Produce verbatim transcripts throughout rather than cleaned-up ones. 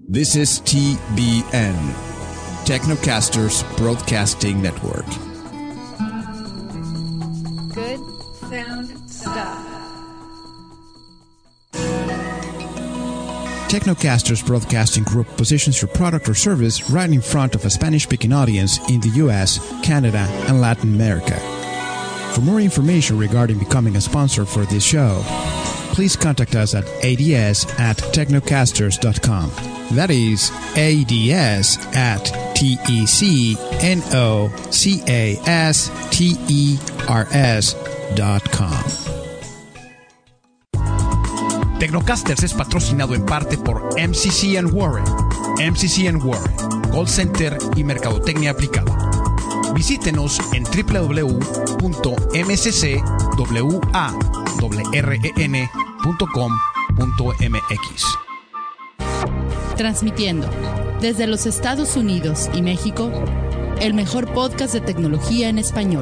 This is T B N, Technocasters Broadcasting Network. Good sound stuff. Technocasters Broadcasting Group positions your product or service right in front of a Spanish-speaking audience in the U S, Canada, and Latin America. For more information regarding becoming a sponsor for this show, please contact us at ads at technocasters dot com. That is ads at technocasters dot com. Technocasters es patrocinado en parte por M C C and Warren. M C C and Warren, call center y mercadotecnia aplicada. Visítenos en w w w punto m c c warren punto com punto m x. Transmitiendo desde los Estados Unidos y México, el mejor podcast de tecnología en español.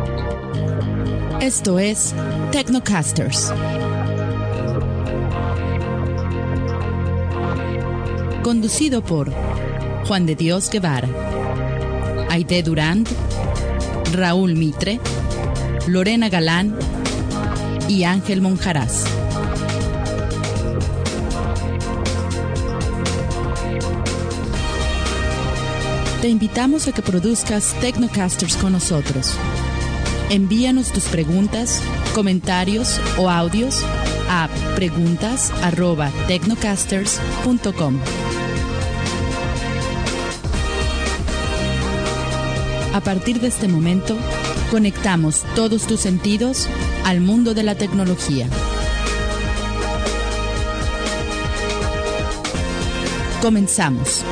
Esto es Technocasters. Conducido por Juan de Dios Guevara, Aide Durand, Raúl Mitre, Lorena Galán y Ángel Monjaraz. Te invitamos a que produzcas Technocasters con nosotros. Envíanos tus preguntas, comentarios o audios a preguntas arroba technocasters punto com. A partir de este momento, conectamos todos tus sentidos al mundo de la tecnología. Comenzamos.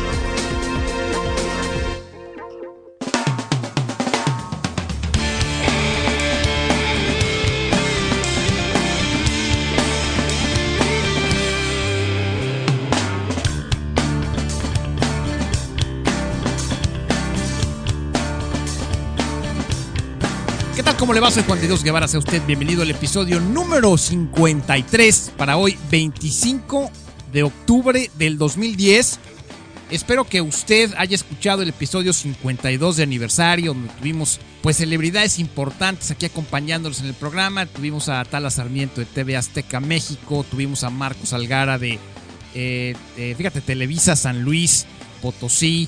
¿Cómo le va? Soy Juan de Dios Guevara, sea usted bienvenido al episodio número cincuenta y tres para hoy, veinticinco de octubre del dos mil diez. Espero que usted haya escuchado el episodio cincuenta y dos de aniversario, donde tuvimos pues celebridades importantes aquí acompañándonos en el programa. Tuvimos a Tala Sarmiento de T V Azteca México, tuvimos a Marcos Algara de, eh, eh, fíjate, Televisa San Luis Potosí.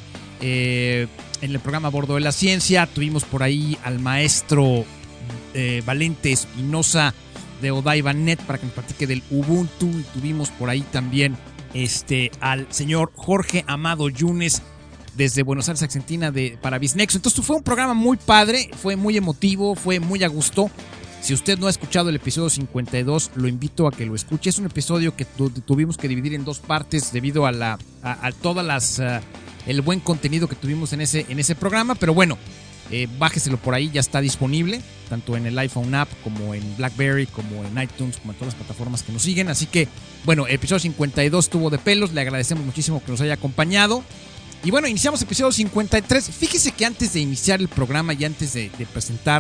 Eh, en el programa Bordo de la Ciencia tuvimos por ahí al maestro eh, Valente Espinosa de Odaiva.net para que nos platique del Ubuntu, y tuvimos por ahí también este, al señor Jorge Amado Yunes desde Buenos Aires, Argentina, de, para Bisnexo. Entonces fue un programa muy padre, fue muy emotivo, fue muy a gusto. Si usted no ha escuchado el episodio cincuenta y dos, lo invito a que lo escuche. Es un episodio que tu, tuvimos que dividir en dos partes debido a, la, a, a todas las... Uh, el buen contenido que tuvimos en ese, en ese programa, pero bueno, eh, bájeselo por ahí, ya está disponible, tanto en el iPhone app, como en BlackBerry, como en iTunes, como en todas las plataformas que nos siguen. Así que, bueno, el episodio cincuenta y dos estuvo de pelos, le agradecemos muchísimo que nos haya acompañado. Y bueno, iniciamos el episodio cincuenta y tres. Fíjese que antes de iniciar el programa y antes de, de presentar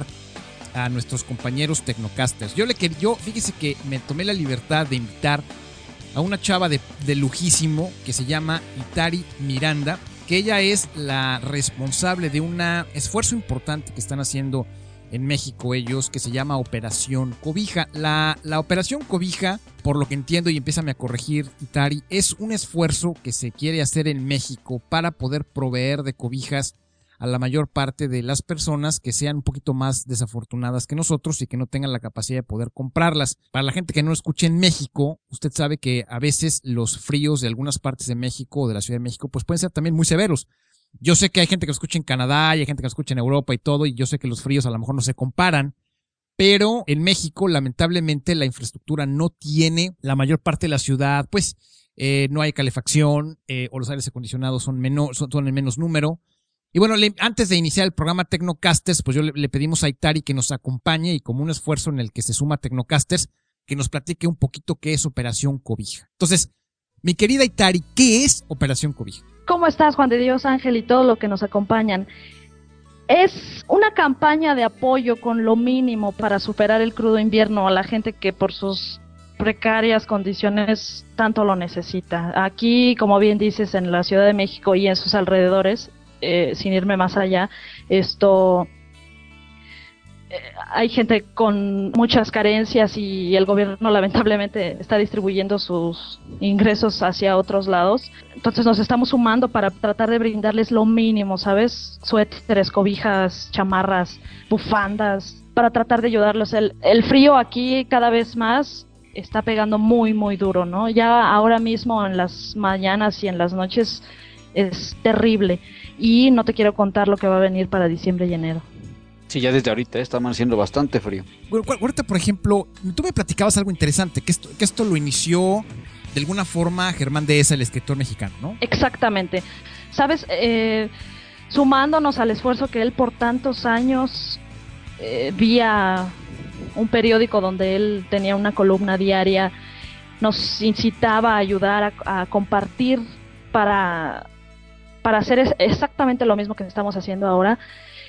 a nuestros compañeros Technocasters, yo le quería, yo, fíjese que me tomé la libertad de invitar a una chava de, de lujísimo que se llama Itari Miranda, que ella es la responsable de un esfuerzo importante que están haciendo en México ellos, que se llama Operación Cobija. La, la Operación Cobija, por lo que entiendo, y empiézame a corregir, Itari, es un esfuerzo que se quiere hacer en México para poder proveer de cobijas a la mayor parte de las personas que sean un poquito más desafortunadas que nosotros y que no tengan la capacidad de poder comprarlas. Para la gente que no escuche en México, usted sabe que a veces los fríos de algunas partes de México o de la Ciudad de México pues pueden ser también muy severos. Yo sé que hay gente que lo escucha en Canadá y hay gente que lo escucha en Europa y todo, y yo sé que los fríos a lo mejor no se comparan, pero en México lamentablemente la infraestructura no tiene, la mayor parte de la ciudad pues eh, no hay calefacción, eh, o los aires acondicionados son, menor, son, son en menos número. Y bueno, le, antes de iniciar el programa Technocasters, pues yo le, le pedimos a Itari que nos acompañe, y como un esfuerzo en el que se suma Technocasters, que nos platique un poquito qué es Operación Cobija. Entonces, mi querida Itari, ¿qué es Operación Cobija? ¿Cómo estás, Juan de Dios, Ángel y todo lo que nos acompañan? Es una campaña de apoyo con lo mínimo para superar el crudo invierno a la gente que por sus precarias condiciones tanto lo necesita. Aquí, como bien dices, en la Ciudad de México y en sus alrededores, eh, sin irme más allá, esto eh, hay gente con muchas carencias y el gobierno lamentablemente está distribuyendo sus ingresos hacia otros lados. Entonces nos estamos sumando para tratar de brindarles lo mínimo, ¿sabes? Suéteres, cobijas, chamarras, bufandas, para tratar de ayudarlos. El, el frío aquí cada vez más está pegando muy, muy duro, ¿no? Ya ahora mismo en las mañanas y en las noches es terrible. Y no te quiero contar lo que va a venir para diciembre y enero. Sí, ya desde ahorita eh, está amaneciendo bastante frío. Bueno, ahorita, por ejemplo, tú me platicabas algo interesante, que esto, que esto lo inició de alguna forma Germán Dehesa, el escritor mexicano, ¿no? Exactamente. Sabes, eh, sumándonos al esfuerzo que él por tantos años eh, vía un periódico donde él tenía una columna diaria, nos incitaba a ayudar a, a compartir para, para hacer es, exactamente lo mismo que estamos haciendo ahora,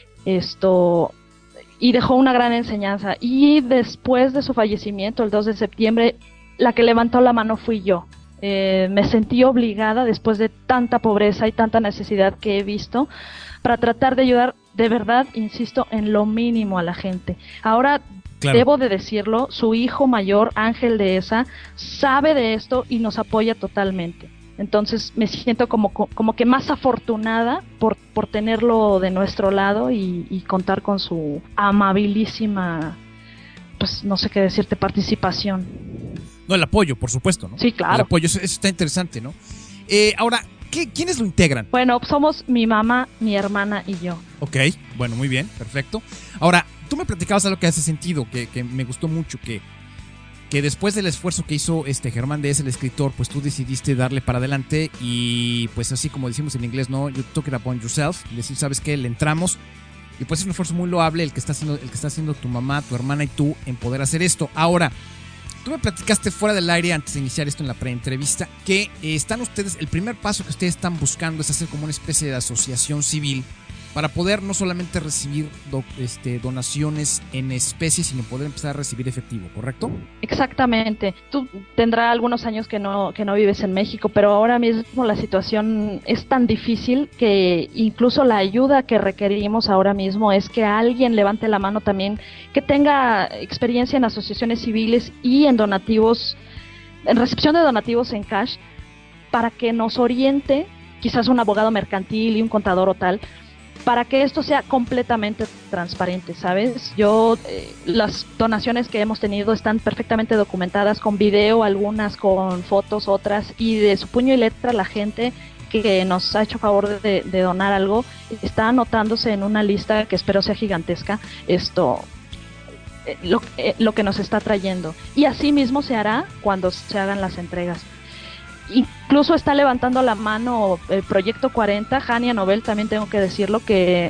esto, y dejó una gran enseñanza. Y después de su fallecimiento, el dos de septiembre, la que levantó la mano fui yo. Eh, me sentí obligada, después de tanta pobreza y tanta necesidad que he visto, para tratar de ayudar de verdad, insisto, en lo mínimo a la gente. Ahora, claro, debo de decirlo, su hijo mayor, Ángel Dehesa, sabe de esto y nos apoya totalmente. Entonces me siento como, como que más afortunada por, por tenerlo de nuestro lado y, y contar con su amabilísima, pues no sé qué decirte, participación. No, el apoyo, por supuesto, ¿no? Sí, claro. El apoyo, eso, eso está interesante, ¿no? Eh, ahora, ¿qué, ¿quiénes lo integran? Bueno, somos mi mamá, mi hermana y yo. Ok, bueno, muy bien, perfecto. Ahora, tú me platicabas algo que hace sentido, que, que me gustó mucho, que, que después del esfuerzo que hizo este Germán Dehesa, el escritor, pues tú decidiste darle para adelante y pues así como decimos en inglés, ¿no? You took it upon yourself, decir, ¿sabes qué? Le entramos y pues es un esfuerzo muy loable el que está haciendo, el que está haciendo tu mamá, tu hermana y tú en poder hacer esto. Ahora, tú me platicaste fuera del aire antes de iniciar esto en la preentrevista que eh, están ustedes, el primer paso que ustedes están buscando es hacer como una especie de asociación civil para poder no solamente recibir do, este, donaciones en especie, sino poder empezar a recibir efectivo, ¿correcto? Exactamente. Tú tendrás algunos años que no, que no vives en México, pero ahora mismo la situación es tan difícil que incluso la ayuda que requerimos ahora mismo es que alguien levante la mano también, que tenga experiencia en asociaciones civiles y en donativos, en recepción de donativos en cash, para que nos oriente, quizás un abogado mercantil y un contador o tal, para que esto sea completamente transparente, ¿sabes? Yo, eh, las donaciones que hemos tenido están perfectamente documentadas con video, algunas con fotos, otras, y de su puño y letra la gente que nos ha hecho favor de, de donar algo está anotándose en una lista que espero sea gigantesca, esto, eh, lo, eh, lo que nos está trayendo. Y así mismo se hará cuando se hagan las entregas. Incluso está levantando la mano el Proyecto cuarenta, Jania Nobel, también tengo que decirlo, que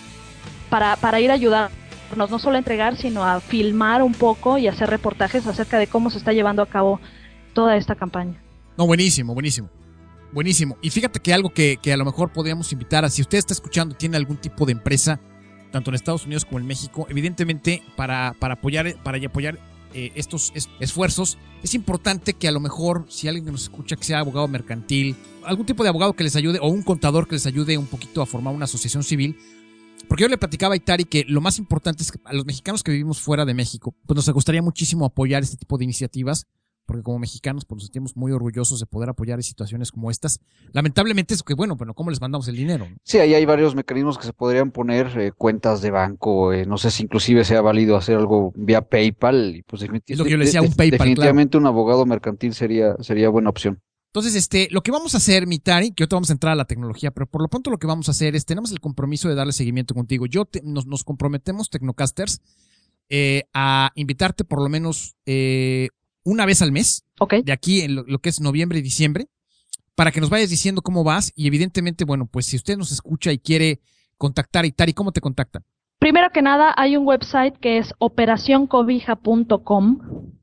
para, para ir a ayudarnos, no solo a entregar, sino a filmar un poco y hacer reportajes acerca de cómo se está llevando a cabo toda esta campaña. No, buenísimo, buenísimo. Buenísimo. Y fíjate que algo que, que a lo mejor podríamos invitar a, si usted está escuchando, tiene algún tipo de empresa, tanto en Estados Unidos como en México, evidentemente para, para apoyar, para apoyar Eh, estos es, esfuerzos, es importante que a lo mejor si alguien que nos escucha que sea abogado mercantil, algún tipo de abogado que les ayude o un contador que les ayude un poquito a formar una asociación civil, porque yo le platicaba a Itari que lo más importante es que a los mexicanos que vivimos fuera de México, pues nos gustaría muchísimo apoyar este tipo de iniciativas, porque como mexicanos pues nos sentimos muy orgullosos de poder apoyar en situaciones como estas. Lamentablemente es que, bueno, bueno, ¿cómo les mandamos el dinero? Sí, ahí hay varios mecanismos que se podrían poner, eh, cuentas de banco, eh, no sé si inclusive sea válido hacer algo vía PayPal. Y pues es lo que yo le decía, un PayPal, definitivamente claro. Un abogado mercantil sería, sería buena opción. Entonces, este, lo que vamos a hacer, Mitari, que ahorita vamos a entrar a la tecnología, pero por lo pronto lo que vamos a hacer es, tenemos el compromiso de darle seguimiento contigo. Yo te, nos, nos comprometemos, Tecnocasters, eh, a invitarte por lo menos eh, una vez al mes, okay, de aquí en lo, lo que es noviembre y diciembre, para que nos vayas diciendo cómo vas y evidentemente, bueno, pues si usted nos escucha y quiere contactar a Itari, ¿cómo te contactan? Primero que nada, hay un website que es operación cobija punto com,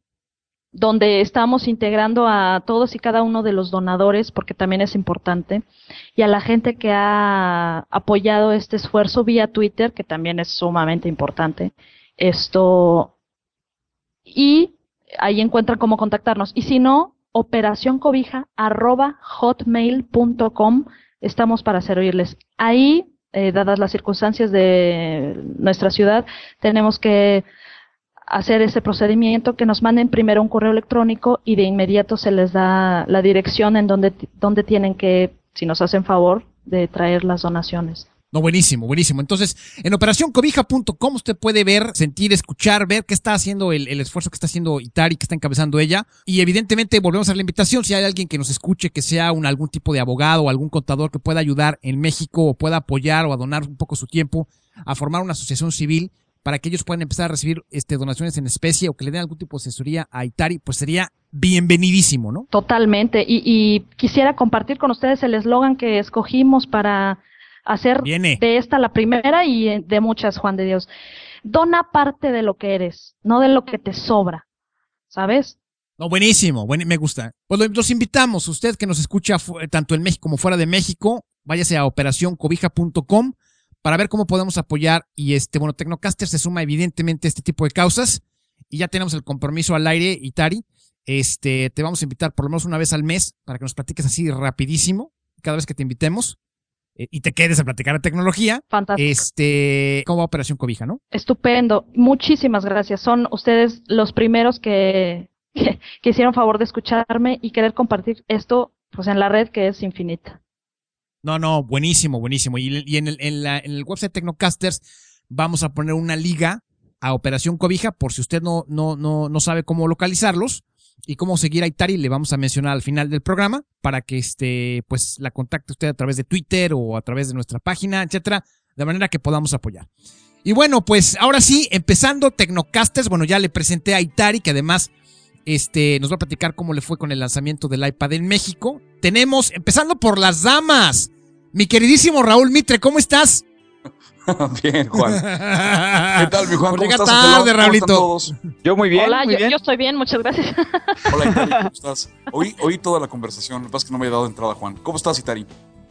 donde estamos integrando a todos y cada uno de los donadores, porque también es importante, y a la gente que ha apoyado este esfuerzo vía Twitter, que también es sumamente importante. Esto, y ahí encuentran cómo contactarnos. Y si no, operacioncobija arroba hotmail punto com, estamos para servirles. Ahí, eh, dadas las circunstancias de nuestra ciudad, tenemos que hacer ese procedimiento, que nos manden primero un correo electrónico y de inmediato se les da la dirección en donde, donde tienen que, si nos hacen favor, de traer las donaciones. No, buenísimo, buenísimo. Entonces, en operación cobija punto com usted puede ver, sentir, escuchar, ver qué está haciendo el, el esfuerzo que está haciendo Itari, que está encabezando ella. Y evidentemente volvemos a hacer la invitación, si hay alguien que nos escuche, que sea un, algún tipo de abogado o algún contador que pueda ayudar en México o pueda apoyar o a donar un poco su tiempo a formar una asociación civil para que ellos puedan empezar a recibir este, donaciones en especie o que le den algún tipo de asesoría a Itari, pues sería bienvenidísimo, ¿no? Totalmente. Y, y quisiera compartir con ustedes el eslogan que escogimos para hacer Viene. de esta la primera y de muchas, Juan de Dios. Dona parte de lo que eres, no de lo que te sobra, ¿sabes? No, buenísimo, buen, me gusta. Pues los invitamos, usted que nos escucha tanto en México como fuera de México, váyase a operación cobija punto com para ver cómo podemos apoyar. Y este, bueno, Tecnocaster se suma evidentemente a este tipo de causas y ya tenemos el compromiso al aire, Itari. Este, te vamos a invitar por lo menos una vez al mes para que nos platiques así rapidísimo, cada vez que te invitemos. Y te quedes a platicar de tecnología. Fantástico. Este, ¿cómo va Operación Cobija, no? Estupendo. Muchísimas gracias. Son ustedes los primeros que, que, que hicieron favor de escucharme y querer compartir esto pues en la red, que es infinita. No, no, buenísimo, buenísimo. Y, y en, el, en, la, en el website Tecnocasters vamos a poner una liga a Operación Cobija por si usted no, no, no, no sabe cómo localizarlos. Y cómo seguir a Itari le vamos a mencionar al final del programa para que este pues la contacte usted a través de Twitter o a través de nuestra página, etcétera, de manera que podamos apoyar. Y bueno, pues ahora sí, empezando Tecnocasters, bueno, ya le presenté a Itari, que además este nos va a platicar cómo le fue con el lanzamiento del iPad en México. Tenemos, empezando por las damas, mi queridísimo Raúl Mitre, ¿cómo estás? Bien, Juan. ¿Qué tal, mi Juan? Por ¿Cómo llegar estás? tarde, ¿Cómo Raulito. están todos? Yo muy bien, Hola, muy yo, bien. yo estoy bien, muchas gracias. Hola, Itari, ¿cómo estás? Oí, oí toda la conversación, lo que pasa es que no me he dado entrada, Juan. ¿Cómo estás, Itari?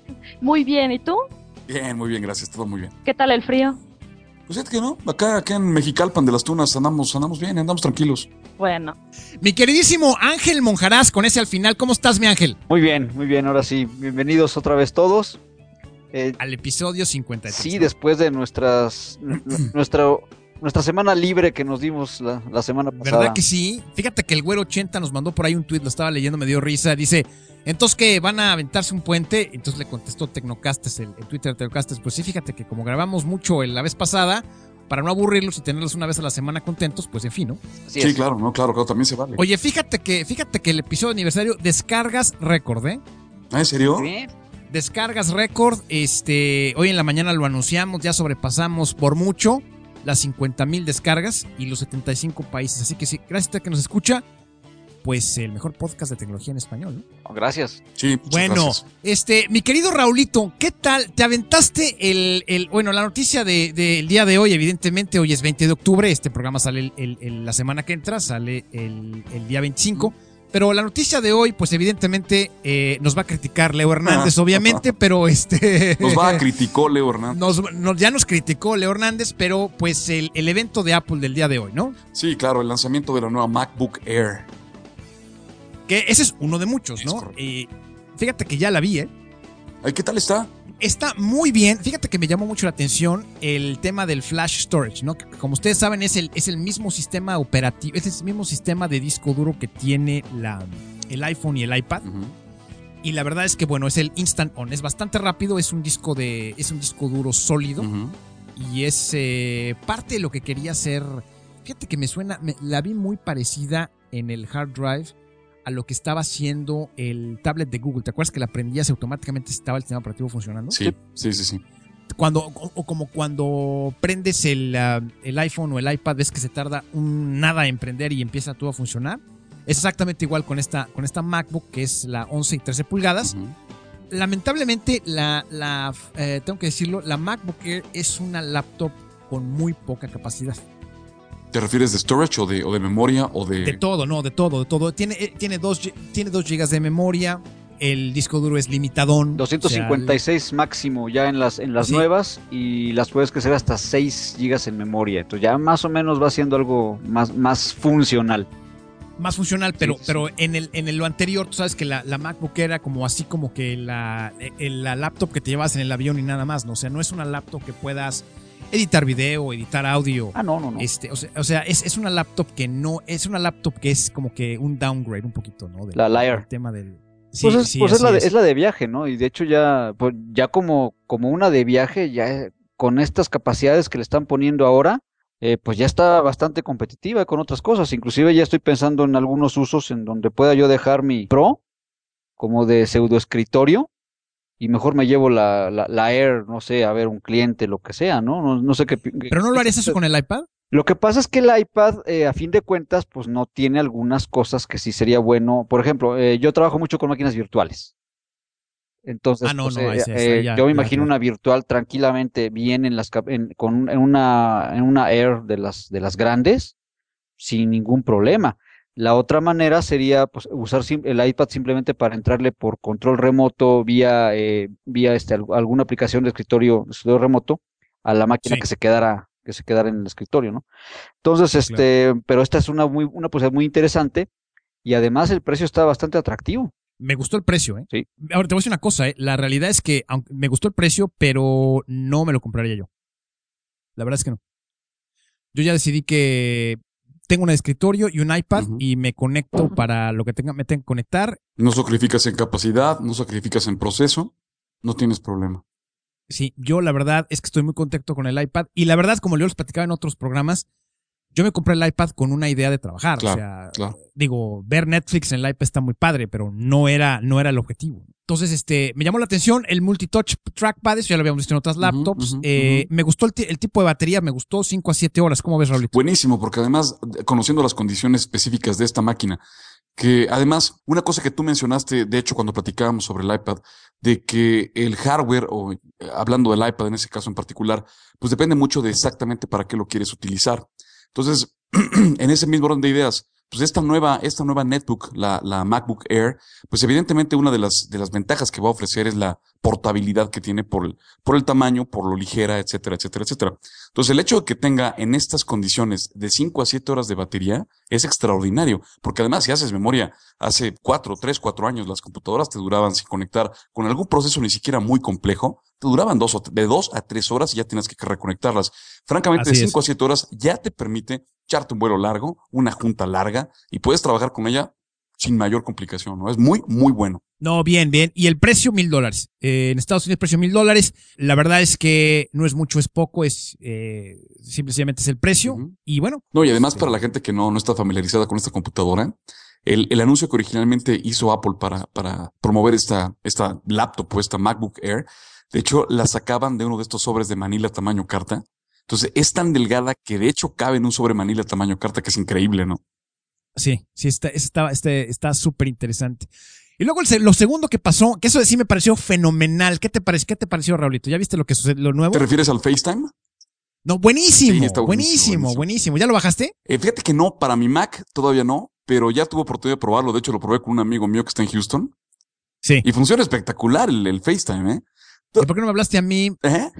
Muy bien, ¿y tú? Bien, muy bien, gracias, todo muy bien. ¿Qué tal el frío? Pues es que no, acá, acá en Mexicalpan de las Tunas andamos, andamos bien, andamos tranquilos. Bueno. Mi queridísimo Ángel Monjarás, con ese al final, ¿cómo estás, mi Ángel? Muy bien, muy bien, ahora sí. Bienvenidos otra vez todos. Eh, Al episodio cincuenta y tres. sí, después de nuestras nuestra nuestra semana libre que nos dimos la, la semana pasada. ¿Verdad que sí? Fíjate que el güero ochenta nos mandó por ahí un tuit, lo estaba leyendo, me dio risa. Dice, entonces que van a aventarse un puente. Entonces le contestó Tecnocastes, el, el Twitter de Tecnocastes. Pues sí, fíjate que como grabamos mucho la vez pasada, para no aburrirlos y tenerlos una vez a la semana contentos, pues en fin, ¿no? Así Sí, es. claro, no, claro, claro, también se vale. Oye, fíjate que, fíjate que el episodio de aniversario descargas récord, ¿eh? ¿Ah, en serio? Muy bien. Descargas récord, este, hoy en la mañana lo anunciamos, ya sobrepasamos por mucho las cincuenta mil descargas y los setenta y cinco países. Así que sí, gracias a usted que nos escucha, pues el mejor podcast de tecnología en español, ¿no? Oh, gracias. Sí, muchas Bueno, gracias. este, mi querido Raulito, ¿qué tal? ¿Te aventaste el, el bueno, la noticia del de, de día de hoy? Evidentemente, hoy es veinte de octubre, este programa sale el, el, el, la semana que entra, sale el, el día veinticinco. Pero la noticia de hoy, pues evidentemente eh, nos va a criticar Leo Hernández, obviamente, pero este... Nos va a criticó Leo Hernández. Nos, nos, ya nos criticó Leo Hernández, pero pues el, el evento de Apple del día de hoy, ¿no? Sí, claro, el lanzamiento de la nueva MacBook Air. Que ese es uno de muchos, Es ¿no? correcto. Eh, fíjate que ya la vi, ¿eh? Ay, ¿qué tal está? Está muy bien. Fíjate que me llamó mucho la atención el tema del flash storage, ¿no? Que, como ustedes saben, es el, es el mismo sistema operativo, es el mismo sistema de disco duro que tiene la, el iPhone y el iPad. Uh-huh. Y la verdad es que, bueno, es el Instant On. Es bastante rápido, es un disco de, es un disco duro sólido. Uh-huh. Y es eh, parte de lo que quería hacer. Fíjate que me suena, me, la vi muy parecida en el hard drive a lo que estaba haciendo el tablet de Google. ¿Te acuerdas que la prendías y automáticamente estaba el sistema operativo funcionando? Sí, sí, sí, sí. Cuando, o, o como cuando prendes el, uh, el iPhone o el iPad, ves que se tarda un nada en prender y empieza todo a funcionar. Es exactamente igual con esta, con esta MacBook, que es la once y trece pulgadas. Uh-huh. Lamentablemente, la, la eh, tengo que decirlo, la MacBook Air es una laptop con muy poca capacidad. ¿Te refieres de storage o de, o de memoria o de...? De todo, no, de todo, de todo. Tiene, eh, tiene, dos, tiene dos gigas de memoria, el disco duro es limitadón. doscientos cincuenta y seis o sea, máximo ya en las en las Sí. nuevas, y las puedes crecer hasta seis gigas en memoria. Entonces ya más o menos va siendo algo más, más funcional. Más funcional, pero, Sí, sí. pero en el en el, lo anterior, tú sabes que la, la MacBook era como así como que la, el- la laptop que te llevas en el avión y nada más, ¿no? O sea, no es una laptop que puedas editar video, editar audio. Ah, no, no, no. Este, o sea, o sea, es, es una laptop que no, es una laptop que es como que un downgrade un poquito, ¿no? Del- La Liar. del tema del. Sí, Pues, es, sí, pues es, así la de, es. es la de viaje, ¿no? Y de hecho ya, pues ya como, como una de viaje, ya eh, con estas capacidades que le están poniendo ahora, eh, pues ya está bastante competitiva con otras cosas. Inclusive ya estoy pensando en algunos usos en donde pueda yo dejar mi Pro como de pseudo escritorio y mejor me llevo la, la, la Air, no sé, a ver un cliente, lo que sea, ¿no? No, no sé qué. pi- qué- Pero no lo qué harías eso piensas. con el iPad. Lo que pasa es que el iPad, eh, a fin de cuentas, pues no tiene algunas cosas que sí sería bueno. Por ejemplo, eh, yo trabajo mucho con máquinas virtuales. Entonces, Ah, no, pues, no, ahí eh, sí, ahí eh, ya, yo me ya, imagino claro. una virtual tranquilamente bien en las cap- en, con un- en una en una Air de las de las grandes sin ningún problema. La otra manera sería pues, usar sim- el iPad simplemente para entrarle por control remoto vía eh, vía este al- alguna aplicación de escritorio, de escritorio remoto a la máquina Sí, que se quedara que se quedara en el escritorio, ¿no? Entonces, sí, claro. este, pero esta es una muy una posibilidad muy interesante y además el precio está bastante atractivo, Me gustó el precio, ¿eh? ¿sí? Ahora te voy a decir una cosa, ¿eh? La realidad es que aunque me gustó el precio, pero no me lo compraría yo. La verdad es que no. Yo ya decidí que tengo un escritorio y un iPad Ujú. y me conecto para lo que tenga, me tenga que conectar. No sacrificas en capacidad, no sacrificas en proceso, no tienes problema. Sí, yo la verdad es que estoy muy contento con el iPad y la verdad, como yo les platicaba en otros programas, yo me compré el iPad con una idea de trabajar. Claro, O sea, claro. digo, ver Netflix en el iPad está muy padre, pero no era, no era el objetivo. Entonces, este, me llamó la atención el multitouch trackpad, eso ya lo habíamos visto en otras Ujú, laptops. ujú, Eh, ujú. Me gustó el, ti- el tipo de batería, me gustó cinco a siete horas. ¿Cómo ves, Raulito? Buenísimo, porque además, conociendo las condiciones específicas de esta máquina, que además, una cosa que tú mencionaste, de hecho, cuando platicábamos sobre el iPad, de que el hardware, o eh, hablando del iPad en ese caso en particular, pues depende mucho de exactamente para qué lo quieres utilizar. Entonces, en ese mismo orden de ideas, pues esta nueva, esta nueva netbook, la, la MacBook Air, pues evidentemente una de las, de las ventajas que va a ofrecer es la portabilidad que tiene por el, por el tamaño, por lo ligera, etcétera, etcétera, etcétera. Entonces, el hecho de que tenga en estas condiciones de cinco a siete horas de batería es extraordinario, porque además, si haces memoria, hace cuatro, tres, cuatro años las computadoras te duraban sin conectar con algún proceso ni siquiera muy complejo, te duraban dos o de dos a tres horas y ya tienes que reconectarlas. Francamente, de Así es. cinco a siete horas ya te permite echarte un vuelo largo, una junta larga y puedes trabajar con ella sin mayor complicación, ¿no? Es muy, muy bueno. No, bien, bien. Y el precio, mil dólares. Eh, en Estados Unidos, precio mil dólares. La verdad es que no es mucho, es poco, es eh, simplemente es el precio. Ujú. Y bueno. No, y además este, para la gente que no, no está familiarizada con esta computadora, el, el anuncio que originalmente hizo Apple para, para promover esta, esta laptop o esta MacBook Air, de hecho la sacaban de uno de estos sobres de Manila tamaño carta. Entonces es tan delgada que de hecho cabe en un sobre Manila tamaño carta, que es increíble, ¿no? Sí, sí, está está este, está súper interesante. Y luego el se- lo segundo que pasó, que eso sí me pareció fenomenal. ¿Qué te pareció, qué te pareció, Raulito? ¿Ya viste lo que sucedió, lo nuevo? ¿Te refieres al FaceTime? No, buenísimo, Sí, está buenísimo, buenísimo, buenísimo. buenísimo. ¿Ya lo bajaste? Eh, fíjate que no, para mi Mac todavía no, pero ya tuve oportunidad de probarlo. De hecho, lo probé con un amigo mío que está en Houston Sí. y funciona espectacular el, el FaceTime, ¿eh? ¿Y por qué no me hablaste a mí? ¿Eh?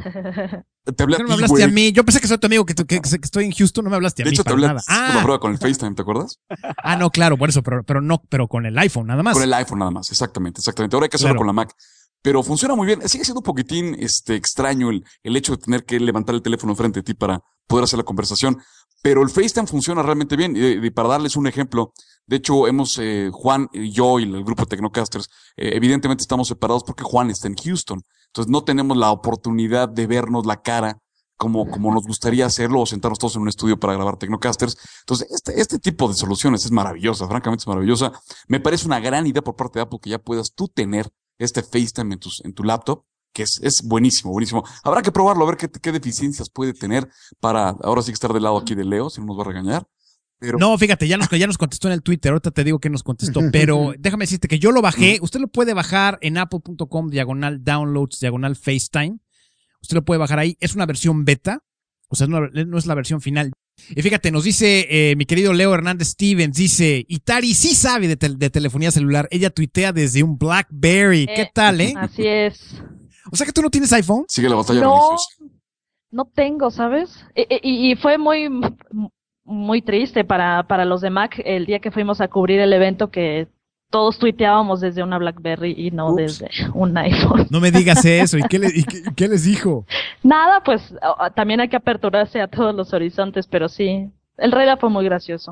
Te hablé ¿Por qué a no me ti, hablaste a güey. mí? Yo pensé que soy tu amigo, que, tú- que, que estoy en Houston, no me hablaste a De mí hecho, te para hablé a nada. ti con la Ah, prueba con el FaceTime, ¿te acuerdas? ah, no, claro, por eso, pero, pero no, pero con el iPhone, nada más. Con el iPhone nada más, exactamente, exactamente. Ahora hay que hacerlo Claro. con la Mac. Pero funciona muy bien. Sigue siendo un poquitín este, extraño el, el hecho de tener que levantar el teléfono enfrente de ti para poder hacer la conversación. Pero el FaceTime funciona realmente bien. Y, y para darles un ejemplo, de hecho, hemos, eh, Juan y yo y el grupo de Tecnocasters, eh, evidentemente estamos separados porque Juan está en Houston. Entonces no tenemos la oportunidad de vernos la cara como, como nos gustaría hacerlo o sentarnos todos en un estudio para grabar Tecnocasters. Entonces, este, este tipo de soluciones es maravillosa, francamente es maravillosa. Me parece una gran idea por parte de Apple que ya puedas tú tener este FaceTime en, tus, en tu laptop, que es, es buenísimo, buenísimo. Habrá que probarlo, a ver qué, qué deficiencias puede tener para ahora sí que estar del lado aquí de Leo, si no nos va a regañar. Pero No, fíjate, ya nos, ya nos contestó en el Twitter, ahorita te digo que nos contestó, pero déjame decirte que yo lo bajé, usted lo puede bajar en apple punto com, diagonal downloads, diagonal FaceTime, usted lo puede bajar ahí, es una versión beta, o sea, no, no es la versión final. Y fíjate, nos dice eh, mi querido Leo Hernández Stevens, dice, Itari sí sabe de, tel- de telefonía celular, ella tuitea desde un BlackBerry, ¿qué Eh, tal, eh? Así es. O sea que tú no tienes iPhone. sigue la batalla No, religiosa. no tengo, ¿sabes? Y, y- y fue muy, muy triste para, para los de Mac el día que fuimos a cubrir el evento, que todos tuiteábamos desde una BlackBerry y no Ups. desde un iPhone. No me digas eso. ¿Y qué, le, y qué, qué les dijo? Nada, pues uh, también hay que aperturarse a todos los horizontes, pero sí, el relato fue muy gracioso.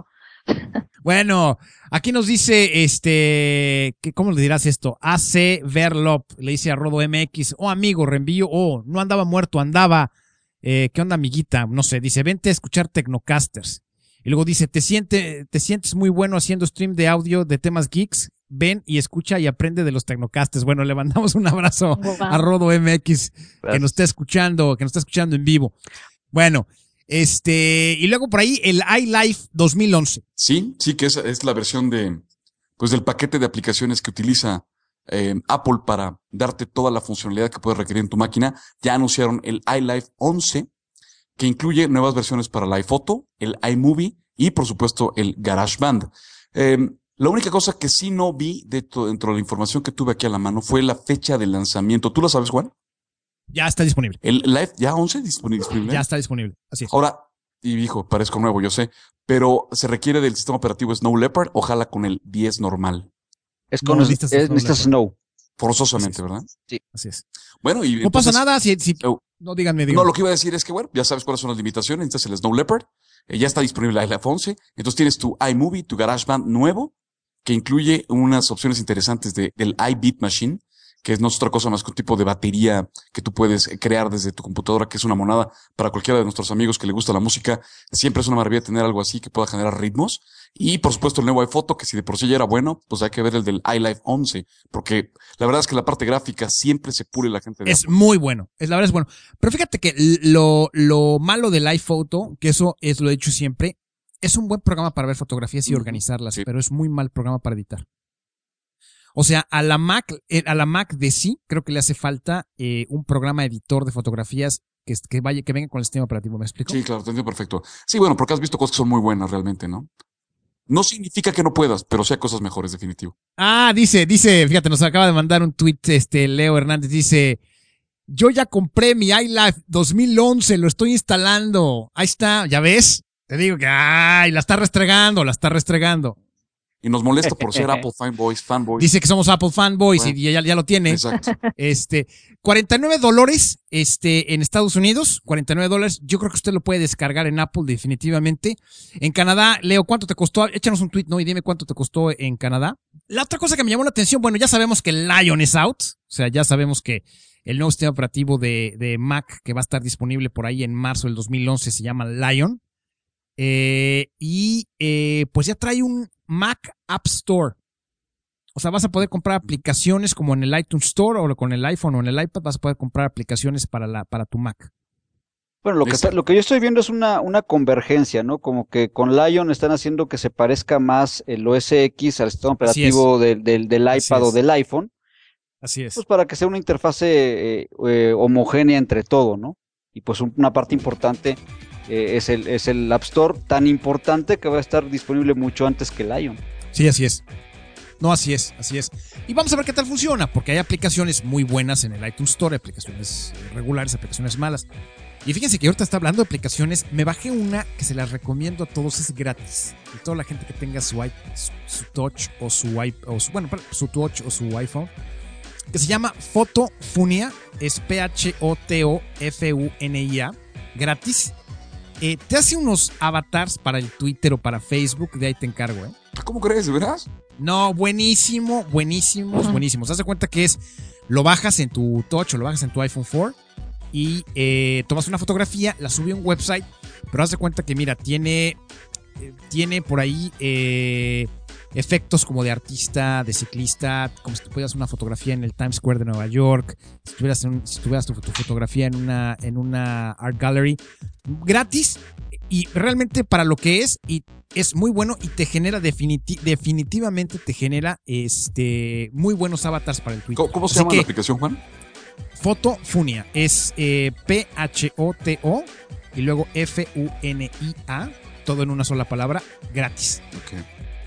Bueno, aquí nos dice, este, que, ¿cómo le dirás esto? A C Verlop, le dice a Rodo M X, oh amigo, reenvío, oh, no andaba muerto, andaba, eh, ¿qué onda amiguita? No sé, dice, vente a escuchar Tecnocasters. Y luego dice, te, siente, te sientes muy bueno haciendo stream de audio de temas geeks, ven y escucha y aprende de los Tecnocasters. Bueno, le mandamos un abrazo Wow. a Rodo M X, Gracias. que nos está escuchando, que nos está escuchando en vivo. Bueno, este, y luego por ahí el iLife dos mil once. Sí, sí, que esa es la versión de, pues, del paquete de aplicaciones que utiliza eh, Apple para darte toda la funcionalidad que puedes requerir en tu máquina. Ya anunciaron el iLife once, que incluye nuevas versiones para el iPhoto, el iMovie y, por supuesto, el GarageBand. Eh, la única cosa que sí no vi de to- dentro de la información que tuve aquí a la mano fue la fecha de lanzamiento. ¿Tú la sabes, Juan? Ya está disponible. El Live ya once disponible. disponible. Ya está disponible. Así es. Ahora, y hijo, parezco nuevo, yo sé, pero se requiere del sistema operativo Snow Leopard, ojalá con el diez normal. Es No, con necesitas es- Snow necesitas Leopard. Snow. Forzosamente, Así es. ¿verdad? Así es. Bueno, y No pasa entonces- nada si, si Oh. no díganme, No, díganme. lo que iba a decir es que, bueno, ya sabes cuáles son las limitaciones. Necesitas el Snow Leopard. Eh, ya está disponible el iLife once. Entonces tienes tu iMovie, tu GarageBand nuevo, que incluye unas opciones interesantes de, del iBeat Machine, que no es otra cosa más que un tipo de batería que tú puedes crear desde tu computadora, que es una monada para cualquiera de nuestros amigos que le gusta la música. Siempre es una maravilla tener algo así que pueda generar ritmos. Y, por supuesto, el nuevo iPhoto, que si de por sí ya era bueno, pues hay que ver el del iLife once, porque la verdad es que la parte gráfica siempre se pule la gente de Es muy bueno. Es, la verdad es bueno. Pero fíjate que lo, lo malo del iPhoto, que eso es lo he dicho siempre, es un buen programa para ver fotografías y Ujú, organizarlas, sí. pero es muy mal programa para editar. O sea, a la Mac, eh, a la Mac de sí, creo que le hace falta eh, un programa editor de fotografías que, que vaya, que venga con el sistema operativo. ¿Me explico? Sí, claro, te entiendo perfecto. Sí, bueno, porque has visto cosas que son muy buenas realmente, ¿no? No significa que no puedas, pero sí hay cosas mejores, definitivo. Ah, dice, dice, fíjate, nos acaba de mandar un tweet, este, Leo Hernández, dice, yo ya compré mi iLife dos mil once, lo estoy instalando. Ahí está, ¿ya ves? Te digo que, ay, la está restregando, la está restregando. Y nos molesta por ser Apple fanboys, fanboys. Dice que somos Apple fanboys Bueno. y ya, ya lo tiene. Exacto. Este, cuarenta y nueve dólares, este, en Estados Unidos, cuarenta y nueve dólares. Yo creo que usted lo puede descargar en Apple definitivamente. En Canadá, Leo, ¿cuánto te costó? Échanos un tweet, ¿no? Y dime cuánto te costó en Canadá. La otra cosa que me llamó la atención, bueno, ya sabemos que el Lion es out. O sea, ya sabemos que el nuevo sistema operativo de, de Mac que va a estar disponible por ahí en marzo del dos mil once se llama Lion. Eh, y eh, pues ya trae un Mac App Store. O sea, vas a poder comprar aplicaciones como en el iTunes Store o con el iPhone o en el iPad, vas a poder comprar aplicaciones para la para tu Mac. Bueno, lo que, está- lo que yo estoy viendo es una, una convergencia, ¿no? Como que con Lion están haciendo que se parezca más el O S X al sistema Así operativo del, del, del Así iPad o es. del iPhone, Así es. pues para que sea una interfase eh, eh, homogénea entre todo, ¿no? Y pues un- una parte importante eh, es, el, es el App Store, tan importante que va a estar disponible mucho antes que Lion. Sí, así es. No, así es, así es. Y vamos a ver qué tal funciona, porque hay aplicaciones muy buenas en el iTunes Store, aplicaciones regulares, aplicaciones malas. Y fíjense que ahorita está hablando de aplicaciones, me bajé una que se las recomiendo a todos, es gratis. Y toda la gente que tenga su, i- su, su Touch o su iPad, o su, bueno, su Touch o su iPhone, que se llama Photofunia, es P H O T O F U N I A, gratis. Eh, te hace unos avatars para el Twitter o para Facebook, de ahí te encargo, ¿eh? ¿Cómo crees, de veras? No, buenísimo, buenísimos, buenísimos. Haz de cuenta que es, lo bajas en tu Touch o lo bajas en tu iPhone cuatro y eh, tomas una fotografía, la subes a un website, pero haz de cuenta que, mira, tiene, eh, tiene por ahí eh, efectos como de artista, de ciclista, como si tuvieras una fotografía en el Times Square de Nueva York, si tuvieras, un- si tuvieras tu, tu fotografía en una, en una art gallery, gratis y realmente para lo que es, y es muy bueno y te genera definiti- definitivamente te genera este muy buenos avatars para el Twitter. ¿Cómo, cómo se Así llama que la aplicación, Juan? Photofunia es eh, P H O T O y luego F U N I A, todo en una sola palabra, gratis. Ok.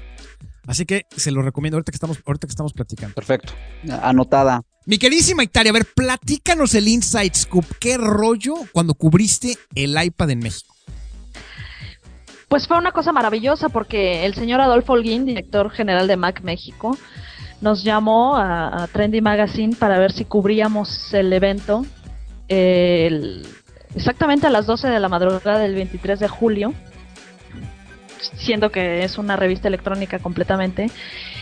Así que se lo recomiendo ahorita que estamos, ahorita que estamos platicando. Perfecto. Anotada. Mi queridísima Italia, a ver, platícanos el Inside Scoop. ¿Qué rollo cuando cubriste el iPad en México? Pues fue una cosa maravillosa porque el señor Adolfo Holguín, director general de Mac México, nos llamó a, a Trendy Magazine para ver si cubríamos el evento eh, el, exactamente a las doce de la madrugada del veintitrés de julio, siendo que es una revista electrónica completamente.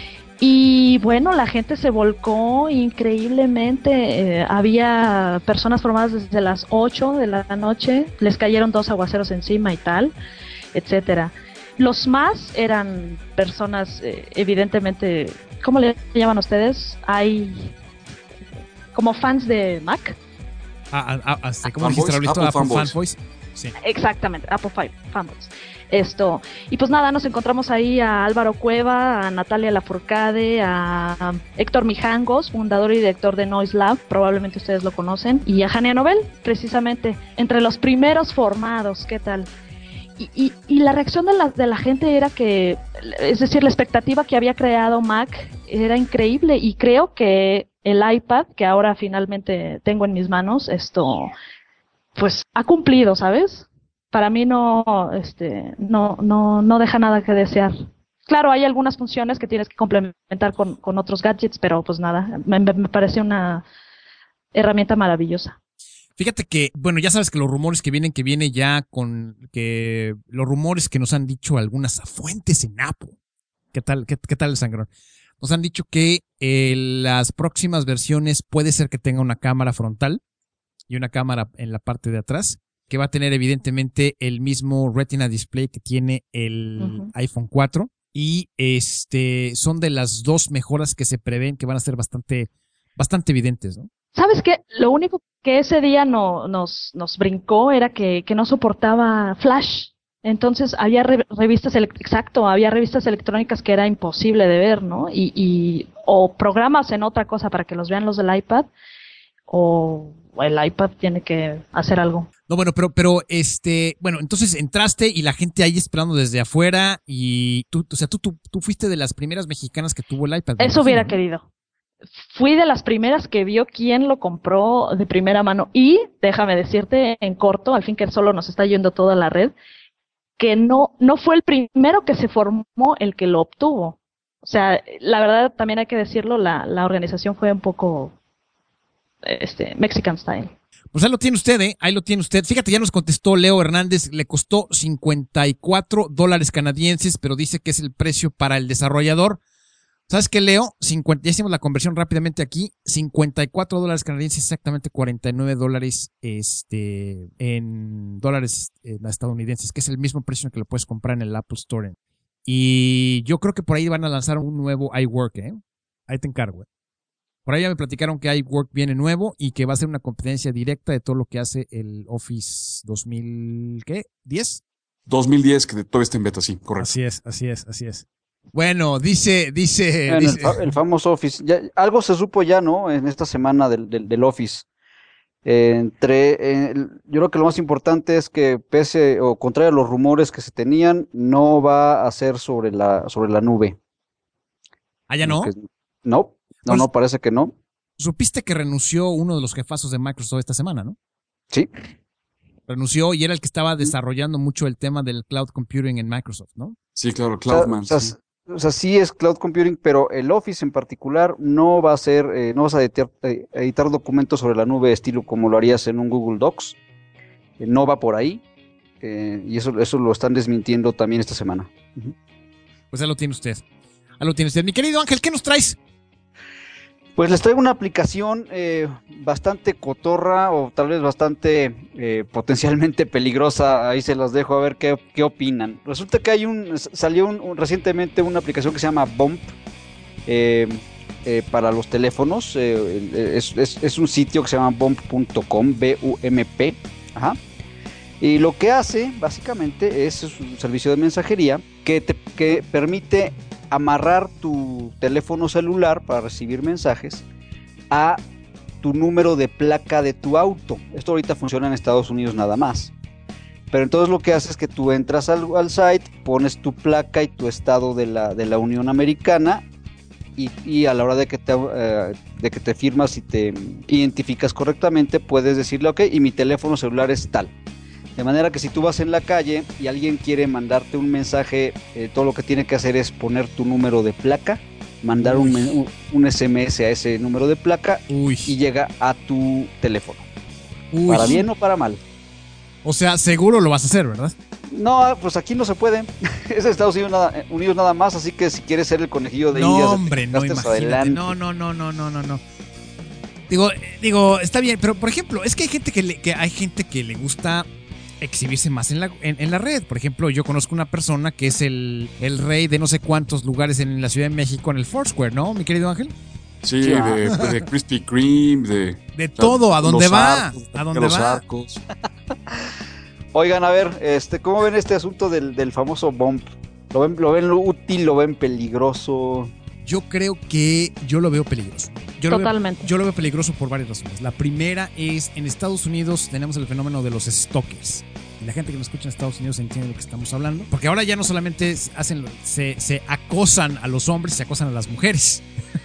Y bueno, la gente se volcó increíblemente. Eh, había personas formadas desde las ocho de la noche, les cayeron dos aguaceros encima y tal, etcétera. Los más eran personas, eh, evidentemente, ¿cómo le llaman ustedes? Hay como fans de Mac. Ah, ah, ah, ¿cómo dijiste, Raulito? Apple, Apple fanboys. Sí. Exactamente, Apple fanboys. Esto, y pues nada, nos encontramos ahí a Álvaro Cueva, a Natalia Lafourcade, a Héctor Mijangos, fundador y director de Noise Lab, probablemente ustedes lo conocen, y a Jania Nobel, precisamente, entre los primeros formados. ¿Qué tal? Y, y, y la reacción de la, de la gente era que, es decir, la expectativa que había creado Mac era increíble, y creo que el iPad, que ahora finalmente tengo en mis manos, esto, pues ha cumplido, ¿sabes? Para mí no, este, no, no, no deja nada que desear. Claro, hay algunas funciones que tienes que complementar con, con otros gadgets, pero pues nada, me, me parece una herramienta maravillosa. Fíjate que, bueno, ya sabes que los rumores que vienen, que viene ya con que los rumores que nos han dicho algunas fuentes en Apple. ¿Qué tal, qué, qué tal el sangrón? Nos han dicho que eh, las próximas versiones puede ser que tenga una cámara frontal y una cámara en la parte de atrás, que va a tener evidentemente el mismo Retina Display que tiene el uh-huh. iPhone cuatro, y este son de las dos mejoras que se prevén que van a ser bastante, bastante evidentes, ¿no? ¿Sabes qué? Lo único que ese día no, nos, nos brincó era que, que no soportaba Flash. Entonces había re- revistas, ele- exacto, había revistas electrónicas que era imposible de ver, ¿no? Y, y o programas en otra cosa para que los vean los del iPad, o el iPad tiene que hacer algo. No, bueno, pero, pero, este, bueno, entonces entraste y la gente ahí esperando desde afuera, y tú, o sea, tú, tú, tú fuiste de las primeras mexicanas que tuvo el iPad. Eso hubiera ¿no? querido. Fui de las primeras que vio quién lo compró de primera mano, y déjame decirte en corto, al fin que solo nos está yendo toda la red, que no, no fue el primero que se formó el que lo obtuvo. O sea, la verdad también hay que decirlo, la, la organización fue un poco este Mexican style. Pues ahí lo tiene usted, ¿eh? Ahí lo tiene usted. Fíjate, ya nos contestó Leo Hernández, le costó cincuenta y cuatro dólares canadienses, pero dice que es el precio para el desarrollador. ¿Sabes qué, Leo? cincuenta, ya hicimos la conversión rápidamente aquí. cincuenta y cuatro dólares canadienses, exactamente cuarenta y nueve dólares este, en dólares eh, estadounidenses, que es el mismo precio que lo puedes comprar en el Apple Store. Y yo creo que por ahí van a lanzar un nuevo iWork, ¿eh? Ahí te encargo, ¿eh? Por ahí ya me platicaron que iWork viene nuevo y que va a ser una competencia directa de todo lo que hace el Office dos mil, ¿qué? ¿diez? dos mil diez, que todavía está en beta, sí, correcto. Así es, así es, así es. Bueno, dice, dice... Bueno, dice el, fa- el famoso Office. Ya, algo se supo ya, ¿no? En esta semana del, del, del Office. Eh, entre, eh, yo creo que lo más importante es que, pese o contrario a los rumores que se tenían, no va a ser sobre la, sobre la nube. ¿Ah, ya no? Que, no. No, Pues, no, parece que no. Supiste que renunció uno de los jefazos de Microsoft esta semana, ¿no? Sí. Renunció y era el que estaba desarrollando mucho el tema del cloud computing en Microsoft, ¿no? Sí, claro, Cloudman. O sea, sí. o sea, sí es cloud computing, pero el Office en particular no va a ser, eh, no vas a editar, eh, editar documentos sobre la nube estilo como lo harías en un Google Docs. Eh, no va por ahí. Eh, y eso, eso lo están desmintiendo también esta semana. Uh-huh. Pues ahí lo tiene usted. Ahí lo tiene usted. Mi querido Ángel, ¿qué nos traes? Pues les traigo una aplicación eh, bastante cotorra, o tal vez bastante eh, potencialmente peligrosa. Ahí se las dejo a ver qué, qué opinan. Resulta que hay un salió un, un, recientemente una aplicación que se llama Bump eh, eh, para los teléfonos. Eh, es, es, es un sitio que se llama bump punto com, B U M P. Ajá. Y lo que hace básicamente es, es un servicio de mensajería que te que permite amarrar tu teléfono celular para recibir mensajes a tu número de placa de tu auto. Esto ahorita funciona en Estados Unidos nada más. Pero entonces lo que hace es que tú entras al, al site, pones tu placa y tu estado de la, de la Unión Americana, y, y a la hora de que, te, uh, de que te firmas y te identificas correctamente, puedes decirle, ok, y mi teléfono celular es tal. De manera que si tú vas en la calle y alguien quiere mandarte un mensaje, eh, todo lo que tiene que hacer es poner tu número de placa, mandar un, un, un S M S a ese número de placa Uy. y llega a tu teléfono. Uy. Para bien o para mal. O sea, seguro lo vas a hacer, ¿verdad? No, pues aquí no se puede. Es de Estados Unidos nada, Unidos nada más, así que si quieres ser el conejillo de no, Indias, hombre, no, imagínate. Adelante. No, no, no, no, no, no, no. Digo, digo, está bien, pero por ejemplo, es que hay gente que le, que hay gente que le gusta exhibirse más en la, en, en la red. Por ejemplo, yo conozco una persona que es el, el rey de no sé cuántos lugares en la Ciudad de México en el Foursquare, ¿no, mi querido Ángel? Sí, sí de, de Krispy Kreme, de... De todo, ¿a dónde va? Arcos, ¿A dónde los va? arcos. Oigan, a ver, este, ¿cómo ven este asunto del, del famoso bump? ¿Lo ven, ¿Lo ven útil? ¿Lo ven peligroso? Yo creo que yo lo veo peligroso. Yo Totalmente. Lo veo, yo lo veo peligroso por varias razones. La primera es, en Estados Unidos tenemos el fenómeno de los stalkers. Y la gente que nos escucha en Estados Unidos entiende de lo que estamos hablando. Porque ahora ya no solamente hacen, se, se acosan a los hombres, se acosan a las mujeres.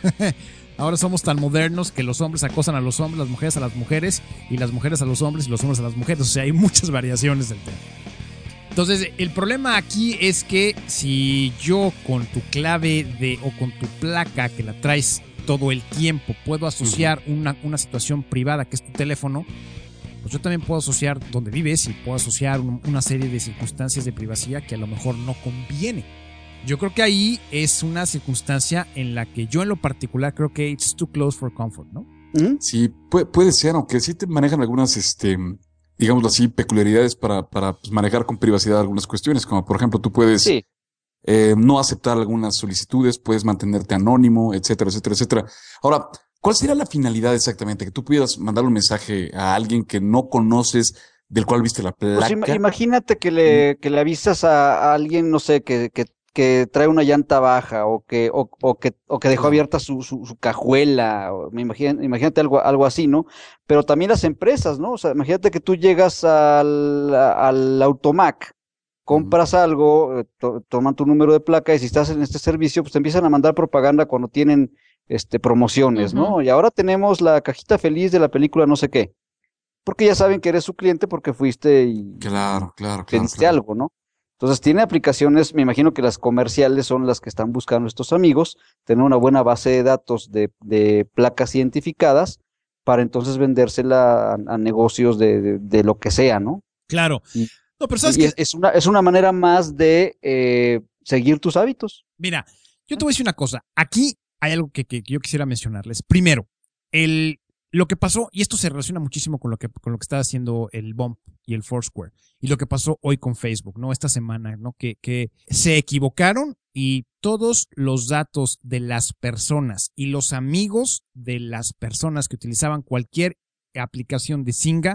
Ahora somos tan modernos que los hombres acosan a los hombres, las mujeres a las mujeres, y las mujeres a los hombres y los hombres a las mujeres. O sea, hay muchas variaciones del tema. Entonces, el problema aquí es que si yo con tu clave de o con tu placa que la traes todo el tiempo puedo asociar uh-huh. una, una situación privada que es tu teléfono, pues yo también puedo asociar dónde vives y puedo asociar un, una serie de circunstancias de privacidad que a lo mejor no conviene. Yo creo que ahí es una circunstancia en la que yo en lo particular creo que it's too close for comfort, ¿no? ¿Mm? Sí, puede, puede ser, aunque sí te manejan algunas, este, digámoslo así, peculiaridades para, para pues, manejar con privacidad algunas cuestiones, como por ejemplo tú puedes sí. eh, no aceptar algunas solicitudes, puedes mantenerte anónimo, etcétera, etcétera, etcétera. Ahora, ¿cuál sería la finalidad exactamente? Que tú pudieras mandar un mensaje a alguien que no conoces, del cual viste la placa. Pues im- imagínate que le, que le avisas a, a alguien, no sé, que, que, que trae una llanta baja o que, o, o que, o que dejó abierta su, su, su cajuela. O, me imagino, imagínate algo, algo así, ¿no? Pero también las empresas, ¿no? O sea, imagínate que tú llegas al, al Automac, compras uh-huh. algo, eh, to, toman tu número de placa y si estás en este servicio, pues te empiezan a mandar propaganda cuando tienen este, promociones, uh-huh. ¿no? Y ahora tenemos la cajita feliz de la película no sé qué. Porque ya saben que eres su cliente porque fuiste y claro, claro, claro, pediste claro. algo, ¿no? Entonces tiene aplicaciones, me imagino que las comerciales son las que están buscando estos amigos, tener una buena base de datos de, de placas identificadas para entonces vendérsela a, a negocios de, de, de lo que sea, ¿no? Claro. Y, no, pero sabes y que... es, es, una, es una manera más de eh, seguir tus hábitos. Mira, yo te voy a decir una cosa. Aquí hay algo que, que, que yo quisiera mencionarles. Primero, el... Lo que pasó, y esto se relaciona muchísimo con lo que con lo que está haciendo el Bump y el Foursquare, y lo que pasó hoy con Facebook, ¿no? Esta semana, ¿no? Que, que se equivocaron y todos los datos de las personas y los amigos de las personas que utilizaban cualquier aplicación de Zynga,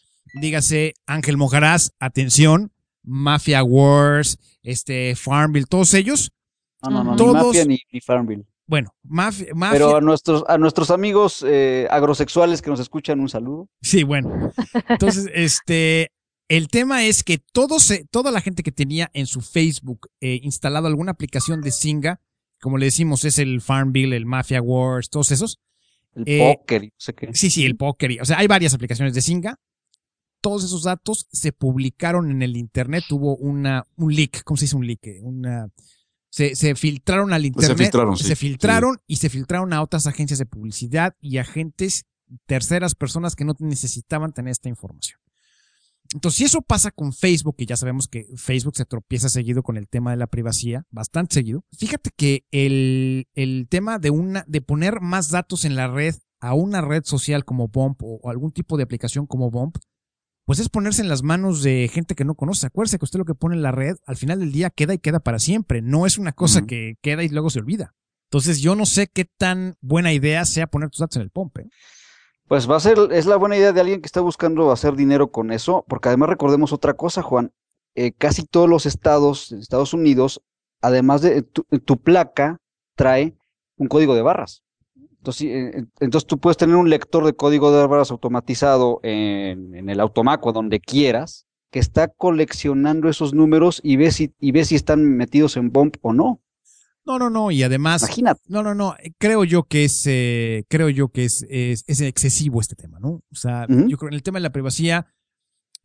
dígase Ángel Mojarás, atención, Mafia Wars, este, Farmville, todos ellos. No, no, no, todos, ni Mafia ni, ni Farmville. Bueno, mafia, mafia. Pero a nuestros, a nuestros amigos eh, agrosexuales que nos escuchan, un saludo. Sí, bueno. Entonces, este, el tema es que todos, toda la gente que tenía en su Facebook eh, instalado alguna aplicación de Zynga, como le decimos, es el Farmville, el Mafia Wars, todos esos. El eh, póker, no sé qué. Sí, sí, el póker. O sea, hay varias aplicaciones de Zynga. Todos esos datos se publicaron en el internet. Hubo una, un leak, ¿cómo se dice un leak? Una... Se, se filtraron al internet, se filtraron, sí, se filtraron sí. y se filtraron a otras agencias de publicidad y agentes, terceras personas que no necesitaban tener esta información. Entonces, si eso pasa con Facebook, y ya sabemos que Facebook se tropieza seguido con el tema de la privacidad, bastante seguido, fíjate que el, el tema de, una, de poner más datos en la red a una red social como Bump o, o algún tipo de aplicación como Bump, pues es ponerse en las manos de gente que no conoce. Acuérdese que usted lo que pone en la red, al final del día queda y queda para siempre. No es una cosa uh-huh. que queda y luego se olvida. Entonces yo no sé qué tan buena idea sea poner tus datos en el Bump, ¿eh? Pues va a ser, es la buena idea de alguien que está buscando hacer dinero con eso, porque además recordemos otra cosa, Juan, eh, casi todos los estados de Estados Unidos, además de tu, tu placa, trae un código de barras. Entonces, entonces tú puedes tener un lector de código de barras automatizado en, en el Automac o donde quieras, que está coleccionando esos números y ves si, y ves si están metidos en Bump o no. No, no, no, y además, imagínate. No, no, no, creo yo que es, eh, creo yo que es, es, es excesivo este tema, ¿no? O sea, uh-huh. yo creo que en el tema de la privacidad,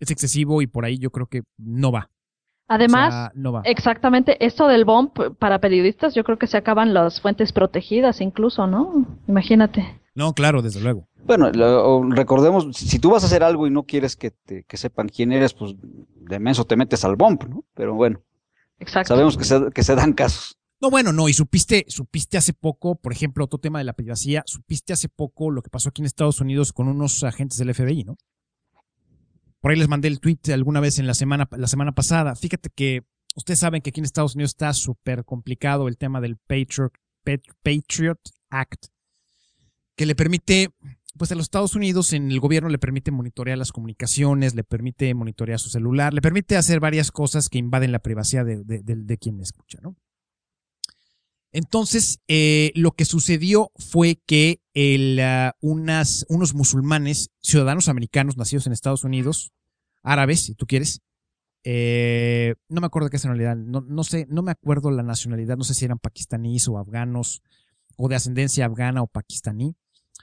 es excesivo y por ahí yo creo que no va. Además, O sea, no va. exactamente, esto del B O M P para periodistas, yo creo que se acaban las fuentes protegidas incluso, ¿no? Imagínate. No, claro, desde luego. Bueno, lo- recordemos, si tú vas a hacer algo y no quieres que, te, que sepan quién eres, pues de menso te metes al bump, ¿no? Pero bueno, Exacto. sabemos que se, que se dan casos. No, bueno, no, y supiste, supiste hace poco, por ejemplo, otro tema de la privacidad, supiste hace poco lo que pasó aquí en Estados Unidos con unos agentes del F B I, ¿no? Por ahí les mandé el tweet alguna vez en la semana, la semana pasada. Fíjate que ustedes saben que aquí en Estados Unidos está súper complicado el tema del Patriot, Patriot Act, que le permite, pues a los Estados Unidos, en el gobierno le permite monitorear las comunicaciones, le permite monitorear su celular, le permite hacer varias cosas que invaden la privacidad de, de, de, de quien escucha, ¿no? Entonces, eh, lo que sucedió fue que el, uh, unas, unos musulmanes, ciudadanos americanos nacidos en Estados Unidos, árabes, si tú quieres, eh, no me acuerdo de qué nacionalidad, no, no sé, no me acuerdo la nacionalidad, no sé si eran pakistaníes o afganos, o de ascendencia afgana o pakistaní,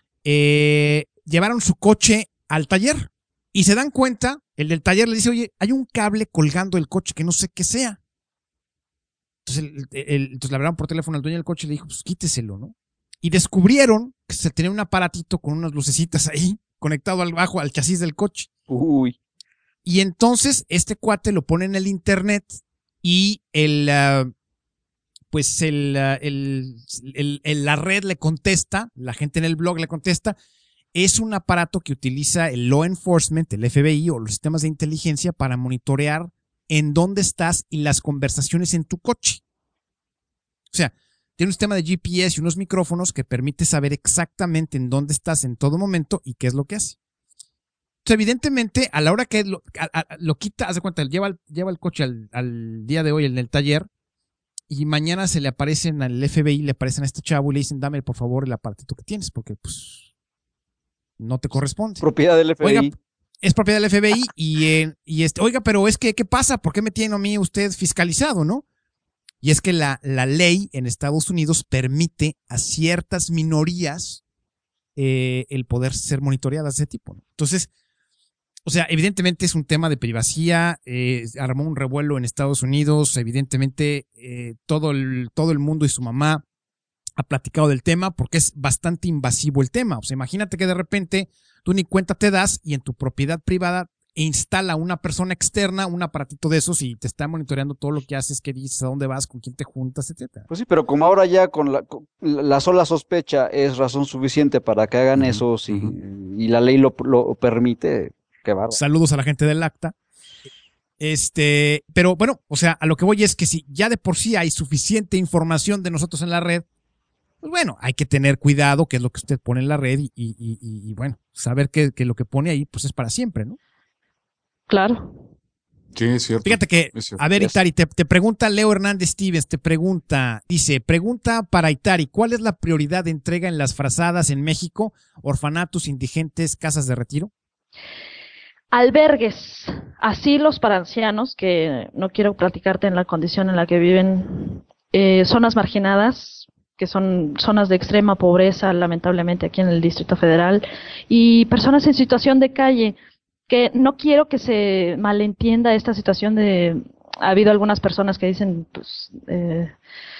eh, llevaron su coche al taller y se dan cuenta, el del taller le dice, oye, hay un cable colgando del coche que no sé qué sea. Entonces, el, el, entonces le hablaron por teléfono al dueño del coche y le dijo, pues quíteselo, ¿no? Y descubrieron que se tenía un aparatito con unas lucecitas ahí, conectado al bajo, al chasis del coche. Uy. Y entonces este cuate lo pone en el internet y el, uh, pues el, uh, el, el, el, la red le contesta, la gente en el blog le contesta, es un aparato que utiliza el law enforcement, el F B I o los sistemas de inteligencia para monitorear en dónde estás y las conversaciones en tu coche. O sea, tiene un sistema de G P S y unos micrófonos que permite saber exactamente en dónde estás en todo momento y qué es lo que hace. Entonces, evidentemente, a la hora que lo, a, a, lo quita, haz de cuenta, lleva, lleva el coche al, al día de hoy en el taller y mañana se le aparecen al F B I, le aparecen a este chavo y le dicen, dame por favor el aparatito que tienes porque pues no te corresponde. Propiedad del F B I. Oiga, es propiedad del F B I y, eh, y este, oiga, pero es que, ¿qué pasa? ¿Por qué me tiene a mí usted fiscalizado, no? Y es que la, la ley en Estados Unidos permite a ciertas minorías eh, el poder ser monitoreadas de ese tipo, ¿no? Entonces, o sea, evidentemente es un tema de privacidad, eh, armó un revuelo en Estados Unidos, evidentemente eh, todo, el, todo el mundo y su mamá ha platicado del tema porque es bastante invasivo el tema. O sea, imagínate que de repente tú ni cuenta te das y en tu propiedad privada instala una persona externa un aparatito de esos y te está monitoreando todo lo que haces, qué dices, a dónde vas, con quién te juntas, etcétera. Pues sí, pero como ahora ya con la, con la sola sospecha es razón suficiente para que hagan uh-huh, eso si, uh-huh. y la ley lo, lo permite, qué bárbaro. Saludos a la gente del acta. Este, pero bueno, o sea, a lo que voy es que si ya de por sí hay suficiente información de nosotros en la red, pues bueno, hay que tener cuidado qué es lo que usted pone en la red y, y, y, y bueno, saber que, que lo que pone ahí pues es para siempre, ¿no? Claro. Sí, es cierto. Fíjate que, es cierto. A ver, Itari, te, te pregunta Leo Hernández Stevens, te pregunta, dice, pregunta para Itari, ¿cuál es la prioridad de entrega en las frazadas en México? Orfanatos, indigentes, casas de retiro. Albergues, asilos para ancianos, que no quiero platicarte en la condición en la que viven, eh, zonas marginadas, que son zonas de extrema pobreza, lamentablemente aquí en el Distrito Federal, y personas en situación de calle, que no quiero que se malentienda esta situación de, ha habido algunas personas que dicen, pues, eh,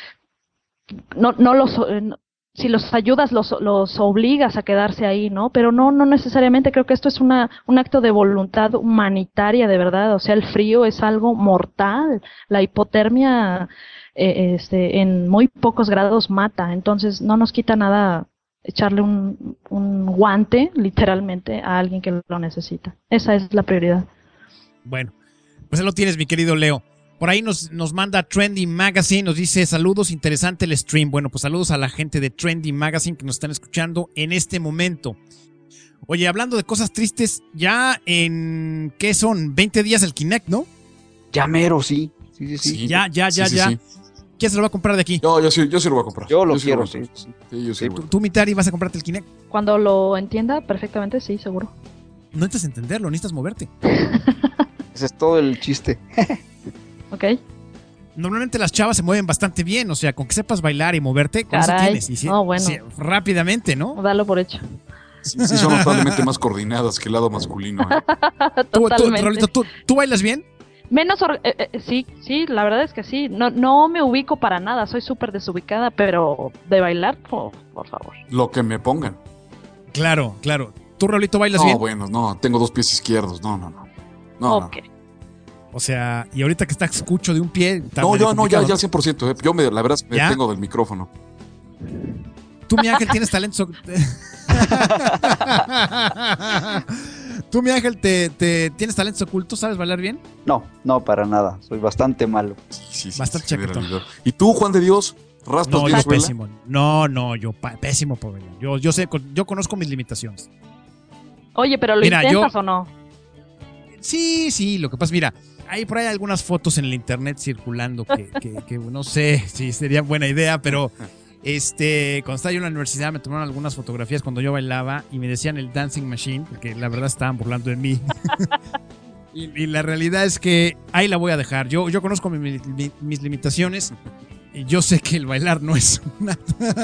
no, no los, eh, no, si los ayudas los, los obligas a quedarse ahí, ¿no? Pero no, no necesariamente, creo que esto es una, un acto de voluntad humanitaria de verdad, o sea, el frío es algo mortal, la hipotermia eh, este, en muy pocos grados mata, entonces no nos quita nada echarle un, un guante, literalmente, a alguien que lo necesita. Esa es la prioridad. Bueno, pues ahí lo tienes, mi querido Leo. Por ahí nos, nos manda Trendy Magazine, nos dice, saludos, interesante el stream. Bueno, pues saludos a la gente de Trendy Magazine que nos están escuchando en este momento. Oye, hablando de cosas tristes, ya en, ¿qué son? veinte días el Kinect, ¿no? Ya mero, sí. Sí, sí, sí. sí ya, ya, ya, sí, ya. Sí, sí. ¿Quién se lo va a comprar de aquí? Yo, yo, sí, yo sí lo voy a comprar. Yo lo yo quiero, sí. Lo sí. sí yo sí sí, ¿Tú, tú, Mitari, vas a comprarte el Kinect? Cuando lo entienda perfectamente, sí, seguro. No necesitas entenderlo, necesitas moverte. Ese es todo el chiste. Ok. Normalmente las chavas se mueven bastante bien, o sea, con que sepas bailar y moverte, con Caray. eso tienes. Y sí, No, bueno. sí, rápidamente, ¿no? Dalo por hecho. Sí, sí son notablemente más coordinadas que el lado masculino. ¿eh? ¿Tú, tú, Totalmente. Rolito, ¿tú, ¿tú bailas bien? Menos, or- eh, eh, sí, sí, la verdad es que sí. No, no me ubico para nada, soy súper desubicada, pero de bailar, por, por favor. Lo que me pongan. Claro, claro. ¿Tú, Rolito, bailas No, bien? bueno, no, tengo dos pies izquierdos. No, no, no. No, Ok. no. O sea, y ahorita que está escucho de un pie. Está No, medio yo no, ya, complicado, ya cien por ciento. ¿eh? Yo, me, la verdad, me ¿Ya? tengo del micrófono. Tú, mi Ángel, tienes talento. Tú, mi Ángel, te, te, ¿tienes talentos ocultos? ¿Sabes bailar bien? No, no, para nada. Soy bastante malo. Sí, sí, sí. Bastante sí, chaquetón. generalidad. ¿Y tú, Juan de Dios? ¿Raspas No, bien yo suela? pésimo. No, no, yo pa- pésimo por bailar. Yo, yo sé, yo conozco mis limitaciones. Oye, pero ¿lo Mira, intentas yo- o no? Sí, sí, lo que pasa, mira, hay por ahí algunas fotos en el internet circulando que, que, que no sé si sería buena idea, pero este, cuando estaba yo en la universidad me tomaron algunas fotografías cuando yo bailaba y me decían el Dancing Machine, porque la verdad estaban burlando de mí. y, y la realidad es que ahí la voy a dejar. Yo, yo conozco mi- mi- mis limitaciones y yo sé que el bailar no es una,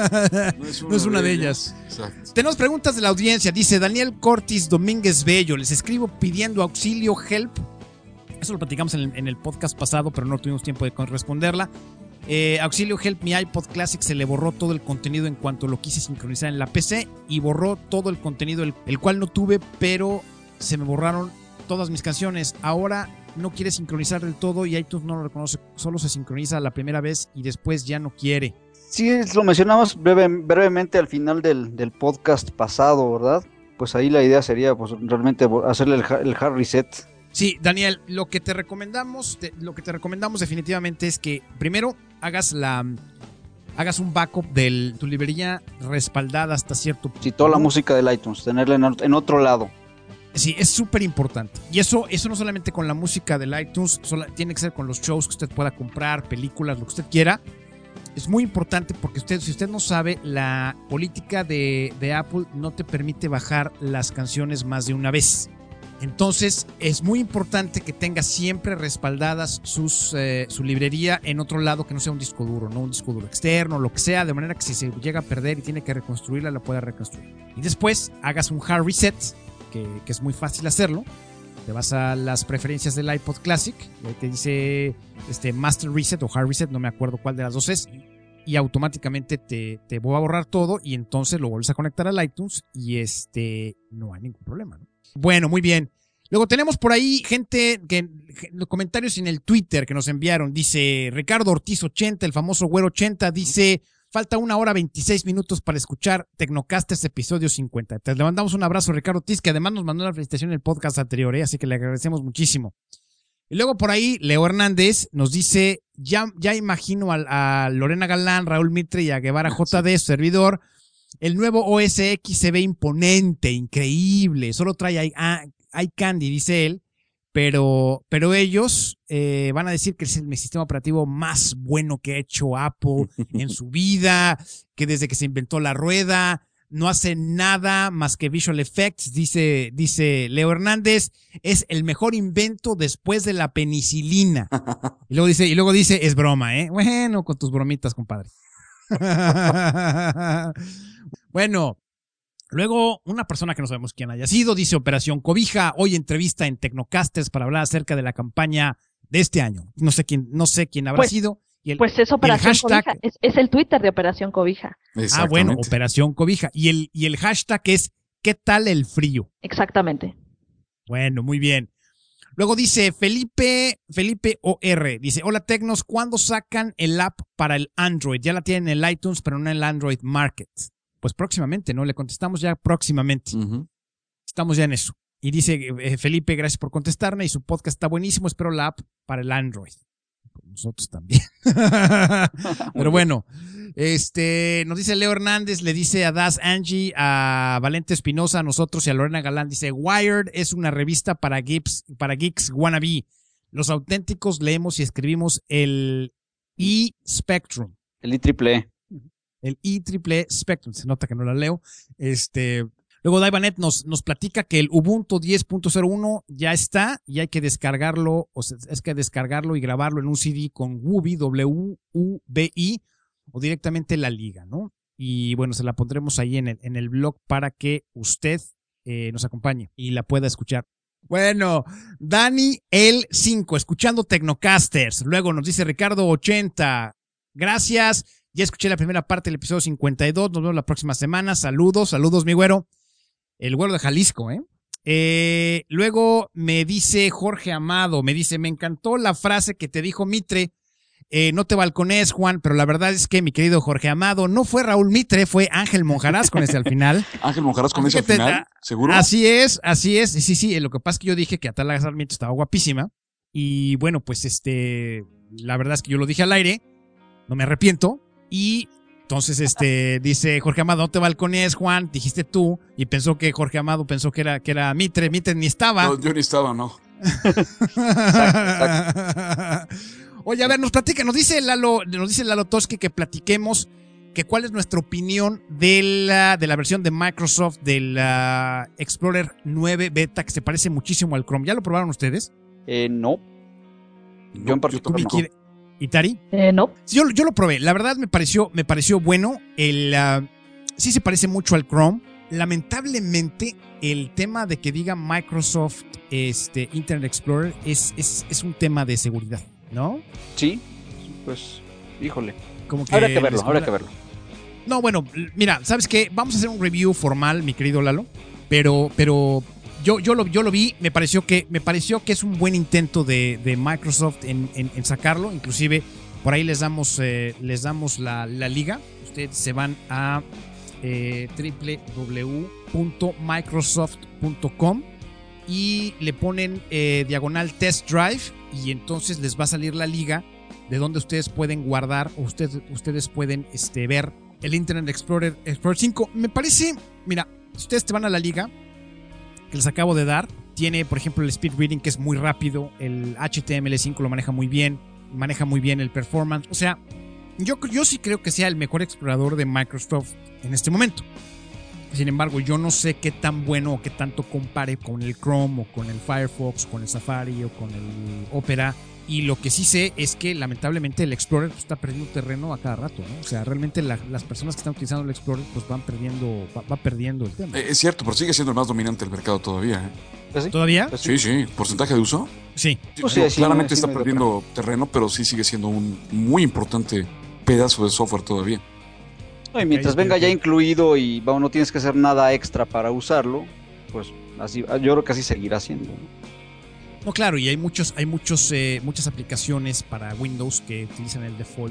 no es una de ellas. Exacto. Tenemos preguntas de la audiencia. Dice Daniel Cortis Domínguez Bello. Les escribo pidiendo auxilio, help. Eso lo platicamos en el, en el podcast pasado, pero no tuvimos tiempo de responderla. Eh, auxilio, help. Mi iPod Classic se le borró todo el contenido en cuanto lo quise sincronizar en la P C y borró todo el contenido, el, el cual no tuve, pero se me borraron todas mis canciones. Ahora no quiere sincronizar del todo y iTunes no lo reconoce. Solo se sincroniza la primera vez y después ya no quiere. Sí, lo mencionamos breve- brevemente al final del, del podcast pasado, ¿verdad? Pues ahí la idea sería pues realmente bo- hacerle el, ha- el hard reset. Sí, Daniel, lo que te recomendamos, te- lo que te recomendamos definitivamente es que primero hagas la hagas un backup de tu librería respaldada hasta cierto punto. Sí, toda la ¿no? música del iTunes, tenerla en, ot- en otro lado. Sí, es súper importante. Y eso, eso no solamente con la música del iTunes, sola- tiene que ser con los shows que usted pueda comprar, películas, lo que usted quiera. Es muy importante porque usted, si usted no sabe, la política de, de Apple no te permite bajar las canciones más de una vez. Entonces, es muy importante que tenga siempre respaldadas sus, eh, su librería en otro lado que no sea un disco duro, no un disco duro externo, lo que sea, de manera que si se llega a perder y tiene que reconstruirla, la pueda reconstruir. Y después, hagas un hard reset, que, que es muy fácil hacerlo. Te vas a las preferencias del iPod Classic, y ahí te dice este, Master Reset o Hard Reset, no me acuerdo cuál de las dos es, y automáticamente te, te va a borrar todo y entonces lo vuelves a conectar al iTunes y este no hay ningún problema, ¿no? Bueno, muy bien. Luego tenemos por ahí gente que los comentarios en el Twitter que nos enviaron. Dice Ricardo Ortiz ochenta, el famoso Güero ochenta, dice: falta una hora veintiséis minutos para escuchar Tecnocasters episodio cincuenta. Te le mandamos un abrazo, Ricardo Ortiz, que además nos mandó una felicitación en el podcast anterior, ¿eh? Así que le agradecemos muchísimo. Y luego por ahí Leo Hernández nos dice: ya, ya imagino a, a Lorena Galán, Raúl Mitre y a Guevara J D, su servidor. El nuevo O S X se ve imponente, increíble. Solo trae iCandy, dice él. Pero, pero ellos eh, van a decir que es el sistema operativo más bueno que ha hecho Apple en su vida, que desde que se inventó la rueda no hace nada más que visual effects, dice, dice Leo Hernández. Es el mejor invento después de la penicilina. Y luego dice, y luego dice, es broma, ¿eh? Bueno, con tus bromitas, compadre. Bueno, luego una persona que no sabemos quién haya sido dice: Operación Cobija, hoy entrevista en Tecnocasters para hablar acerca de la campaña de este año. No sé quién, no sé quién habrá Pues- sido. Y el, Pues es Operación hashtag- Cobija, es, es el Twitter de Operación Cobija. ah, bueno, Exactamente. Operación Cobija. Y el, y el hashtag es ¿qué tal el frío? Exactamente. Bueno, muy bien. Luego dice Felipe, Felipe O R, dice: hola Tecnos, ¿cuándo sacan el app para el Android? Ya la tienen en el iTunes, pero no en el Android Market. Pues próximamente, ¿no? Le contestamos ya próximamente. Ujú. Estamos ya en eso. Y dice eh, Felipe, gracias por contestarme y su podcast está buenísimo, espero la app para el Android. Nosotros también. Pero bueno, este nos dice Leo Hernández, le dice a Das Angie, a Valente Espinosa, a nosotros y a Lorena Galán, dice: Wired es una revista para geeks, para geeks wannabe. Los auténticos leemos y escribimos el E-Spectrum. El I triple E. El I triple E Spectrum. Se nota que no la leo. Este, luego Daivanet nos, nos platica que el Ubuntu diez punto cero uno ya está y hay que descargarlo, o sea, es que descargarlo y grabarlo en un C D con Wubi, W U B I, o directamente la liga, ¿no? y bueno, se la pondremos ahí en el, en el blog para que usted eh, nos acompañe y la pueda escuchar. Bueno, Dani el cinco, escuchando Tecnocasters. Luego nos dice Ricardo ochenta, gracias, ya escuché la primera parte del episodio cincuenta y dos, nos vemos la próxima semana, saludos, saludos mi güero, el güero de Jalisco, ¿eh? eh luego me dice Jorge Amado, me dice, me encantó la frase que te dijo Mitre, eh, no te balconees, Juan, pero la verdad es que mi querido Jorge Amado, no fue Raúl Mitre, fue Ángel Monjarás con ese al final. Ángel Monjarás con ese al final, ¿seguro? Así es, así es, sí, sí, lo que pasa es que yo dije que Atala Sarmiento estaba guapísima, y bueno, pues este, la verdad es que yo lo dije al aire, no me arrepiento, y entonces este, dice Jorge Amado, no te balconees, Juan, dijiste tú, y pensó que Jorge Amado pensó que era, que era Mitre, Mitre ni estaba. No, yo ni estaba, no. Exacto, exacto. Oye, a ver, nos platica, nos dice Lalo, nos dice Lalo Toski que platiquemos que cuál es nuestra opinión de la, de la versión de Microsoft del uh, Explorer nueve Beta, que se parece muchísimo al Chrome. ¿Ya lo probaron ustedes? Eh, no. No, Yo en particular tampoco. no. ¿Y Tari? Eh, no. Sí, yo, yo lo probé. La verdad me pareció, me pareció bueno. El, uh, sí se parece mucho al Chrome. Lamentablemente, el tema de que diga Microsoft este, Internet Explorer es, es, es un tema de seguridad, ¿no? Sí, pues, híjole. Como que Habrá que verlo, les- habrá que verlo. No, bueno, mira, ¿sabes qué? Vamos a hacer un review formal, mi querido Lalo. Pero, pero yo, yo, lo, yo lo vi, me pareció que, me pareció que es un buen intento de, de Microsoft en, en, en sacarlo. Inclusive, por ahí les damos, eh, les damos la, la liga. Ustedes se van a eh, doble u doble u doble u punto microsoft punto com y le ponen eh, diagonal test drive y entonces les va a salir la liga de donde ustedes pueden guardar o ustedes, ustedes pueden este, ver el Internet Explorer, Explorer cinco. Me parece, mira, si ustedes te van a la liga que les acabo de dar, tiene por ejemplo el speed reading que es muy rápido, el H T M L cinco lo maneja muy bien, maneja muy bien el performance, o sea, yo, yo sí creo que sea el mejor explorador de Microsoft en este momento. Sin embargo, yo no sé qué tan bueno o qué tanto compare con el Chrome o con el Firefox, con el Safari o con el Opera. Y lo que sí sé es que lamentablemente el Explorer pues, está perdiendo terreno a cada rato, ¿no? O sea, realmente la, las personas que están utilizando el Explorer pues van perdiendo, va, va perdiendo el tema. Eh, es cierto, pero sigue siendo el más dominante del mercado todavía. ¿eh? Pues sí, ¿Todavía? pues Sí, sí. ¿Porcentaje de uso? Sí. Pues sí, Digo, sí, claramente sí está me dio perdiendo terreno, pero sí sigue siendo un muy importante pedazo de software todavía. No, y mientras Ok, venga ok. ya incluido y bueno, no tienes que hacer nada extra para usarlo, pues así, yo creo que así seguirá siendo, ¿no? No, claro, y hay muchos, hay muchos, eh, muchas aplicaciones para Windows que utilizan el default,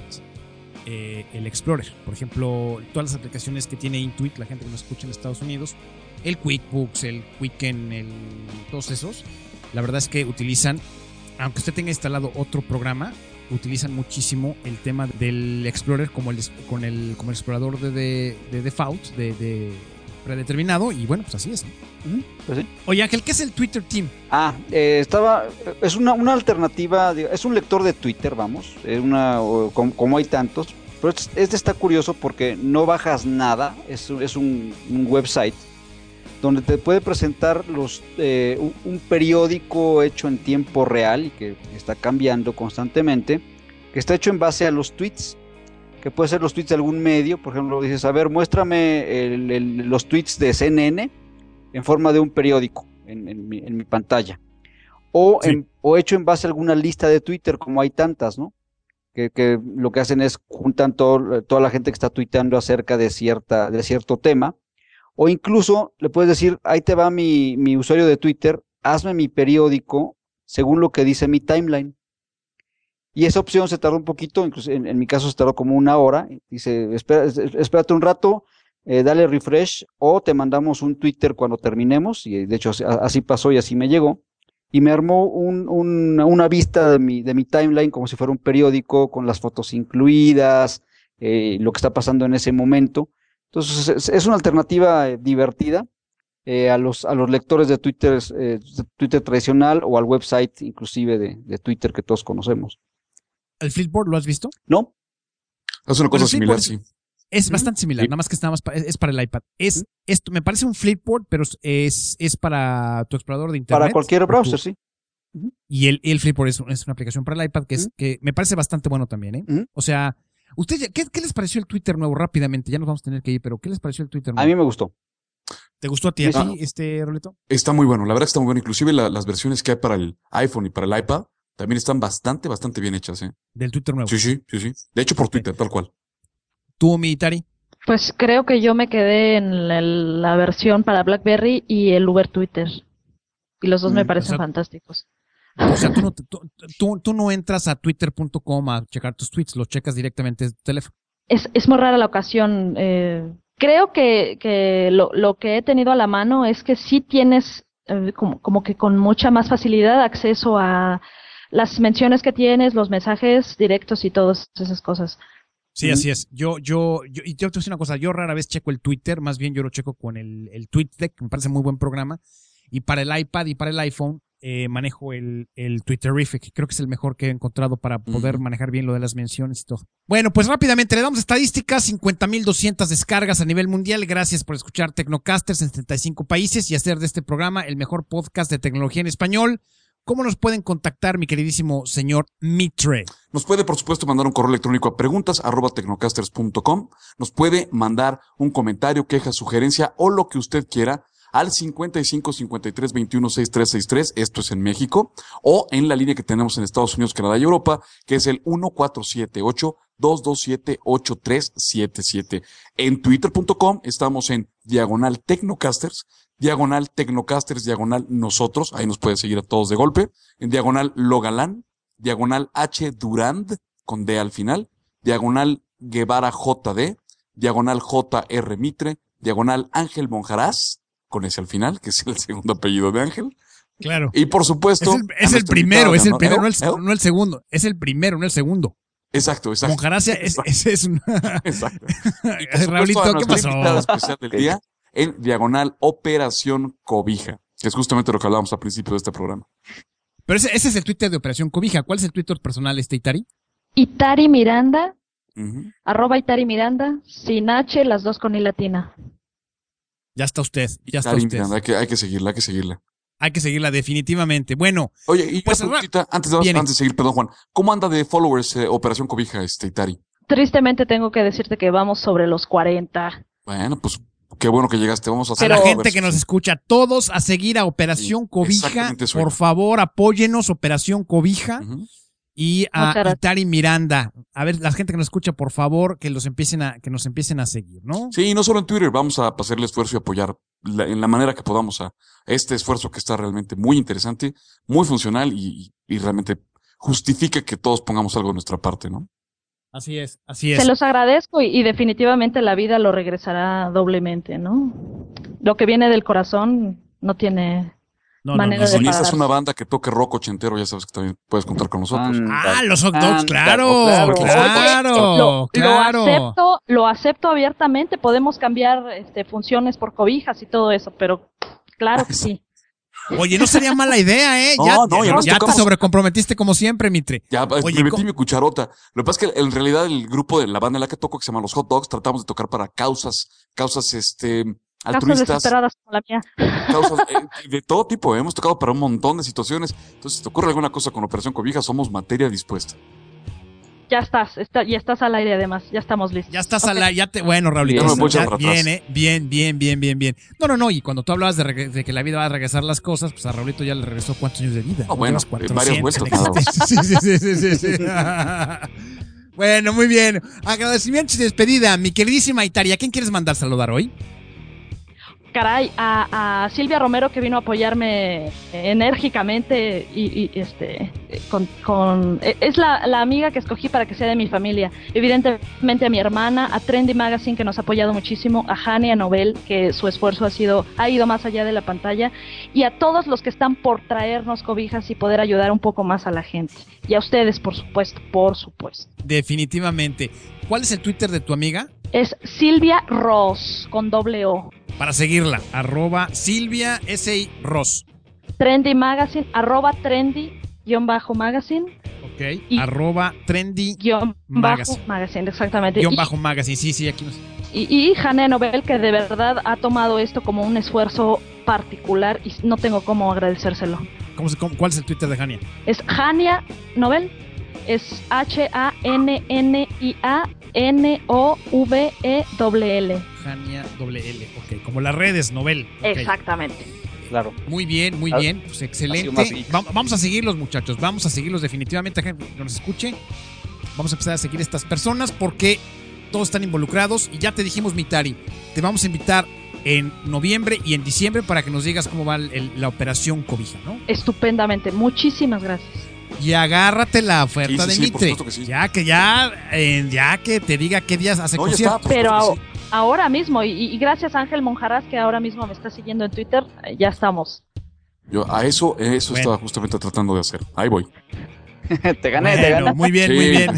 eh, el Explorer. Por ejemplo, todas las aplicaciones que tiene Intuit, la gente que nos escucha en Estados Unidos, el QuickBooks, el Quicken, el, todos esos, la verdad es que utilizan, aunque usted tenga instalado otro programa, utilizan muchísimo el tema del Explorer como el, con el, como el explorador de, de, de default, de, de predeterminado, y bueno, pues así es, ¿no? Ujú, pues sí. Oye, Ángel, ¿qué es el Twitter Team? Ah, eh, estaba, es una, una alternativa, digo, es un lector de Twitter, vamos, es una, o, como, como hay tantos, pero este, este está curioso porque no bajas nada, es, es un, un website donde te puede presentar los, eh, un, un periódico hecho en tiempo real y que está cambiando constantemente, que está hecho en base a los tweets, que puede ser los tweets de algún medio. Por ejemplo, dices, a ver, muéstrame el, el, los tweets de C N N en forma de un periódico en, en, mi, en mi pantalla, o, Sí. en, o hecho en base a alguna lista de Twitter, como hay tantas, ¿no? Que, que lo que hacen es juntan todo, toda la gente que está tuiteando acerca de, cierta, de cierto tema. O incluso le puedes decir, ahí te va mi, mi usuario de Twitter, hazme mi periódico según lo que dice mi timeline. Y esa opción se tardó un poquito, incluso en, en mi caso se tardó como una hora. Dice, espera, espérate un rato, eh, dale refresh o te mandamos un Twitter cuando terminemos. Y de hecho así, así pasó y así me llegó. Y me armó un, un, una vista de mi, de mi timeline como si fuera un periódico con las fotos incluidas, eh, lo que está pasando en ese momento. Entonces es, es una alternativa eh, divertida eh, a, los, a los lectores de Twitter, eh, Twitter tradicional o al website inclusive de, de Twitter que todos conocemos. ¿El Flipboard lo has visto? ¿No? Es una Bueno, cosa sí, similar, pues, sí. Es bastante similar, Sí. nada más que está más pa- es, es para el iPad. Es esto, me parece un Flipboard, pero es, es para tu explorador de internet. Para cualquier o browser, tu- sí. Y el, el Flipboard es, un- es una aplicación para el iPad que es Ujú. que me parece bastante bueno también, ¿eh? Ujú. O sea, ¿Ustedes, qué, qué les pareció el Twitter nuevo? Rápidamente, ya nos vamos a tener que ir, pero ¿qué les pareció el Twitter nuevo? A mí me gustó. ¿Te gustó a ti, No. así, este, Roleto? Está muy bueno, la verdad que está muy bueno. Inclusive la- las versiones que hay para el iPhone y para el iPad también están bastante, bastante bien hechas, ¿eh? Del Twitter nuevo. Sí, sí, sí, sí. De hecho, por Twitter, tal cual. ¿Tú, mi Tari? Pues creo que yo me quedé en la, la versión para BlackBerry y el Uber Twitter. Y los dos me Mm, parecen o sea, fantásticos. O sea, tú no, tú, tú, tú no entras a twitter punto com a checar tus tweets, los checas directamente desde tu teléfono. Es, es muy rara la ocasión. eh, creo que, que lo, lo que he tenido a la mano es que sí tienes eh, como, como que con mucha más facilidad acceso a las menciones que tienes, los mensajes directos y todas esas cosas. Sí, así es. Yo, yo, yo, y yo te voy a decir una cosa, yo rara vez checo el Twitter, más bien yo lo checo con el, el TweetDeck, me parece muy buen programa. Y para el iPad y para el iPhone eh, manejo el, el Twitterific, creo que es el mejor que he encontrado para poder Ujú. manejar bien lo de las menciones y todo. Bueno, pues rápidamente le damos estadísticas, cincuenta mil doscientas descargas a nivel mundial. Gracias por escuchar Tecnocasters en setenta y cinco países y hacer de este programa el mejor podcast de tecnología en español. ¿Cómo nos pueden contactar, mi queridísimo señor Mitre? Nos puede, por supuesto, mandar un correo electrónico a preguntas arroba tecnocasters punto com. Nos puede mandar un comentario, queja, sugerencia o lo que usted quiera al cincuenta y cinco, cincuenta y tres, veintiuno, sesenta y tres sesenta y tres, esto es en México, o en la línea que tenemos en Estados Unidos, Canadá y Europa, que es el uno cuatro siete ocho, dos dos siete, ocho tres siete siete. En twitter punto com estamos en diagonal Tecnocasters, diagonal Tecnocasters, diagonal nosotros, ahí nos puede seguir a todos de golpe, en diagonal Logalán, diagonal H Durand, con D al final, diagonal Guevara J D, diagonal J R Mitre, diagonal Ángel Monjarás, con ese al final, que es el segundo apellido de Ángel. Claro. Y por supuesto... Es el, es a el nuestro primero, invitado es de el honor. primero, no el, ¿Eh? no el segundo. Es el primero, no el segundo. Exacto, exacto. Monjaracia es, es, es un... Exacto. Y por supuesto, Raulito, a ¿qué nuestra pasó? invitada especial del día en diagonal Operación Cobija, que es justamente lo que hablábamos al principio de este programa. Pero ese, ese es el Twitter de Operación Cobija. ¿Cuál es el Twitter personal, este Itari? Itari Miranda, Ujú. arroba Itari Miranda, sin H, las dos con I latina. Ya está usted, ya está Karim usted. Miranda, hay que, hay que seguirla, hay que seguirla. Hay que seguirla definitivamente. Bueno, Oye, y Pues, una preguntita, antes de, viene. antes de seguir, perdón, Juan, ¿cómo anda de followers eh, Operación Cobija, este Itari? Tristemente tengo que decirte que vamos sobre los cuarenta. Bueno, pues qué bueno que llegaste. Vamos a a hacer la Pero- gente que nos escucha, todos a seguir a Operación Sí, Cobija. exactamente eso Por era. favor, apóyenos, Operación Cobija. Ujú. Y a Muchas gracias. Itari Miranda. A ver, la gente que nos escucha, por favor, que los empiecen a, que nos empiecen a seguir, ¿no? Sí, y no solo en Twitter, vamos a hacer el esfuerzo y apoyar la- en la manera que podamos a este esfuerzo que está realmente muy interesante, muy funcional y, y realmente justifica que todos pongamos algo de nuestra parte, ¿no? Así es, así es. Se los agradezco y, y definitivamente la vida lo regresará doblemente, ¿no? Lo que viene del corazón no tiene... No, no, manera no, Y de si necesitas pagarse. una banda que toque rock ochentero, ya sabes que también puedes contar con nosotros. Anda, Ah, los hot dogs, anda, claro, claro. claro, Lo, claro. lo acepto, lo acepto abiertamente, podemos cambiar este, funciones por cobijas y todo eso, pero claro que sí. Oye, no sería mala idea, ¿eh? No, ya no, ya ya, nos ya te tocamos. sobrecomprometiste como siempre, Mitre. Ya, Oye, me metí ¿cómo? mi cucharota. Lo que pasa es que en realidad el grupo de la banda en la que toco, que se llama Los Hot Dogs, tratamos de tocar para causas, causas, este, Causas altruistas, desesperadas como la mía. causas eh, de todo tipo. ¿eh? Hemos tocado para un montón de situaciones. Entonces, si te ocurre alguna cosa con Operación Cobija, somos materia dispuesta. Ya estás, está, ya estás al aire además, ya estamos listos. Ya estás Ok. a la, ya te, bueno, Raulito, Bien. Ya me voy a echar ya- para atrás. bien, eh, bien, bien, bien, bien, bien. No, no, no, y cuando tú hablabas de, reg- de que la vida va a regresar las cosas, pues a Raulito ya le regresó cuántos años de vida. Ah, bueno, Llevas eh, varias cuatrocientos en vueltas, nada más. existencia. Sí, sí, sí, sí, sí. Bueno, muy bien. Agradecimientos y despedida, mi queridísima Itaria. ¿A quién quieres mandar saludar hoy? Caray, a, a Silvia Romero que vino a apoyarme enérgicamente y, y, este con, con es la, la amiga que escogí para que sea de mi familia. Evidentemente a mi hermana, a Trendy Magazine que nos ha apoyado muchísimo, a Hani, a Nobel que su esfuerzo ha sido ha ido más allá de la pantalla y a todos los que están por traernos cobijas y poder ayudar un poco más a la gente. Y a ustedes, por supuesto, por supuesto. Definitivamente. ¿Cuál es el Twitter de tu amiga? Es Silvia Ross con doble O. Para seguirla, arroba Silvia S I Ross. Trendy Magazine, arroba trendy guión bajo magazine. Ok, Y- arroba trendy Guión Magazine. bajo magazine, exactamente. guión Y- bajo magazine. Sí, sí, aquí nos... Y, y Hania Nobel, que de verdad ha tomado esto como un esfuerzo particular y no tengo cómo agradecérselo. ¿Cómo se, cómo- ¿Cuál es el Twitter de Hania? Es Hania Nobel, es H A N N I A N O V E L L. Jania doble L, ok, como las redes, Novel. Okay. Exactamente. Claro. Muy bien, muy bien, pues excelente. Va- vamos a seguirlos, muchachos, vamos a seguirlos definitivamente, gente que nos escuche. Vamos a empezar a seguir a estas personas porque todos están involucrados y ya te dijimos, Mitari, te vamos a invitar en noviembre y en diciembre para que nos digas cómo va el, la operación Cobija, ¿no? Estupendamente, muchísimas gracias. Y agárrate la oferta Sí, sí, de sí, por Mitre. supuesto que sí. Ya que ya, eh, ya que te diga qué días hace No, ya concierto. está, por Pero supuesto que a- sí. ahora mismo, y, y gracias a Ángel Monjarás, que ahora mismo me está siguiendo en Twitter, eh, ya estamos. Yo a eso, eso Bueno. estaba justamente tratando de hacer. Ahí voy. Te gané, te Bueno, gané. muy bien, Sí. muy bien.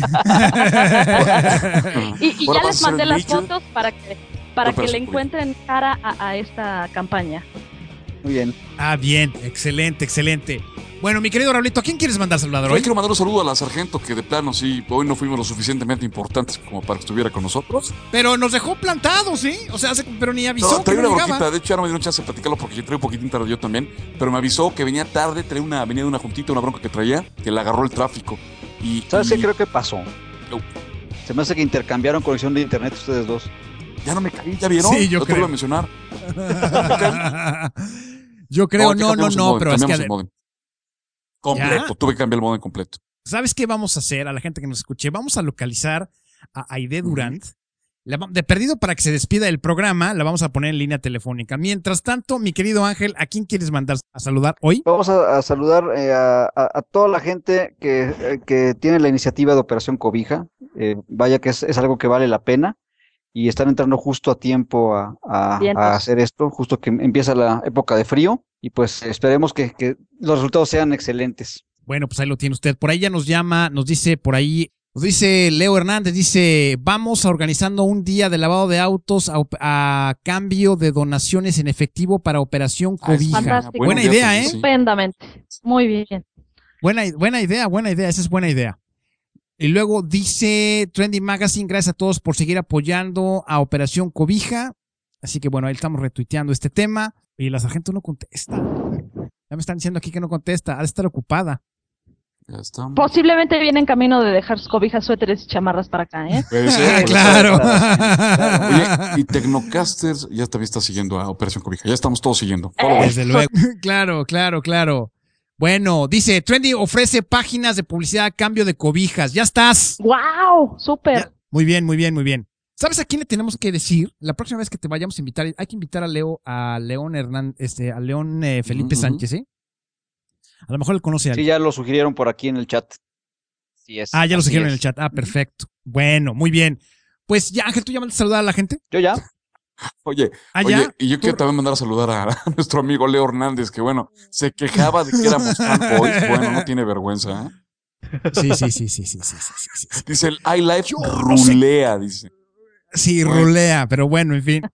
Y, y Ahora ya vas les a mandé ser las Nature. fotos para que, para que Operación le Cobija. encuentren cara a, a esta campaña. Muy bien. Ah, bien, excelente, excelente. Bueno, mi querido Raulito, ¿a quién quieres mandar saludador Yo hoy? quiero mandar un saludo a la sargento que de plano sí, hoy no fuimos lo suficientemente importantes como para que estuviera con nosotros. Pero nos dejó plantados, ¿sí? O sea, hace- pero ni avisó No, que traía no una llegaba. bronquita, de hecho ya no me dieron chance de platicarlo porque yo traigo un poquitín tarde yo también, pero me avisó que venía tarde, traía una, venía de una juntita, una bronca que traía, que le agarró el tráfico. Y, ¿Sabes y qué creo que pasó? Oh. Se me hace que intercambiaron conexión de internet ustedes dos. ya no me caí, ¿ya vieron? Sí, yo No te lo creo. iba a mencionar. Yo creo, ya no, no, cambiamos el no, modem, pero es que... cambiamos el modem. Completo, ¿Ya? tuve que cambiar el modem completo. ¿Sabes qué vamos a hacer a la gente que nos escuche? Vamos a localizar a Aide Durant. La va- de perdido para que se despida del programa, la vamos a poner en línea telefónica. Mientras tanto, mi querido Ángel, ¿a quién quieres mandar a saludar hoy? Vamos a, a saludar eh, a, a- a toda la gente que, eh, que tiene la iniciativa de Operación Cobija. Eh, vaya que es, es algo que vale la pena y están entrando justo a tiempo a, a- Vientos. a hacer esto, justo que empieza la época de frío y pues esperemos que, que los resultados sean excelentes. Bueno, pues ahí lo tiene usted. Por ahí ya nos llama, nos dice por ahí, nos dice Leo Hernández, dice, vamos a organizando un día de lavado de autos a, op- a cambio de donaciones en efectivo para Operación Ah, es Cobija. Fantástico. Buena idea, idea, sí, ¿eh? sí. Estupendamente. Muy bien. Buena, buena idea, buena idea, esa es buena idea. Y luego dice Trendy Magazine, gracias a todos por seguir apoyando a Operación Cobija. Así que bueno, ahí estamos retuiteando este tema. Y la sargento no contesta. Ya me están diciendo aquí que no contesta, ha de estar ocupada. Ya estamos. Posiblemente viene en camino de dejar sus cobijas, suéteres y chamarras para acá, ¿eh? Puede ser, puede Claro. Oye, y Tecnocasters ya también está siguiendo a Operación Cobija. Ya estamos todos siguiendo. Follow. Eh. Desde luego. Claro, claro, claro. Bueno, dice, Trendy ofrece páginas de publicidad a cambio de cobijas. Ya estás. ¡Wow! ¡Súper! Ya. Muy bien, muy bien, muy bien. ¿Sabes a quién le tenemos que decir? La próxima vez que te vayamos a invitar, hay que invitar a Leo, a León Hernández, este, a León eh, Felipe Ujú. Sánchez, ¿eh? A lo mejor él conoce a Sí, alguien. ya lo sugirieron por aquí en el chat. Sí es, Ah, ya lo así siguieron en es. el chat. Ah, perfecto. Bueno, muy bien. Pues ya, Ángel, ¿tú ya mandas a saludar a la gente? Yo ya. Oye, Ah, oye, ya. y yo Tú- quiero también mandar a saludar a, a nuestro amigo Leo Hernández, que bueno, se quejaba de que éramos fanboys. Bueno, no tiene vergüenza, ¿eh? Sí, sí, sí, sí, sí, sí, sí, sí, sí, sí. Dice el iLife Yo no sé. rulea, dice. Sí, Bueno. rulea, pero bueno, en fin.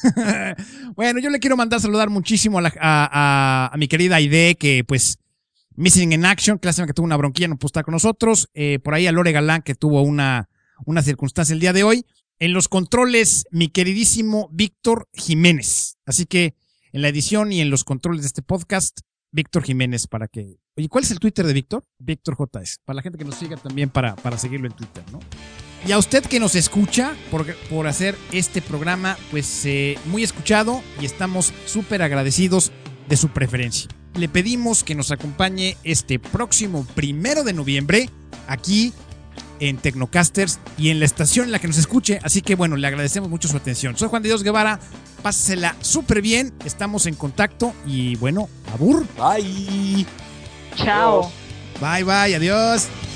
Bueno, yo le quiero mandar a saludar muchísimo a, la- a, a- a mi querida Aide, que pues, Missing in Action, que lástima que tuvo una bronquilla, no pudo estar con nosotros. Eh, por ahí a Lore Galán, que tuvo una, una circunstancia el día de hoy. En los controles, mi queridísimo Víctor Jiménez. Así que en la edición y en los controles de este podcast, Víctor Jiménez, para que... Oye, ¿cuál es el Twitter de Víctor? Víctor J S. Para la gente que nos siga también para, para seguirlo en Twitter, ¿no? Y a usted que nos escucha por, por hacer este programa, pues eh, muy escuchado y estamos súper agradecidos de su preferencia. Le pedimos que nos acompañe este próximo primero de noviembre aquí en Tecnocasters y en la estación en la que nos escuche. Así que bueno, le agradecemos mucho su atención. Soy Juan de Dios Guevara, pásela súper bien, estamos en contacto y bueno, abur. Bye. ¡Chao! Bye, bye, adiós.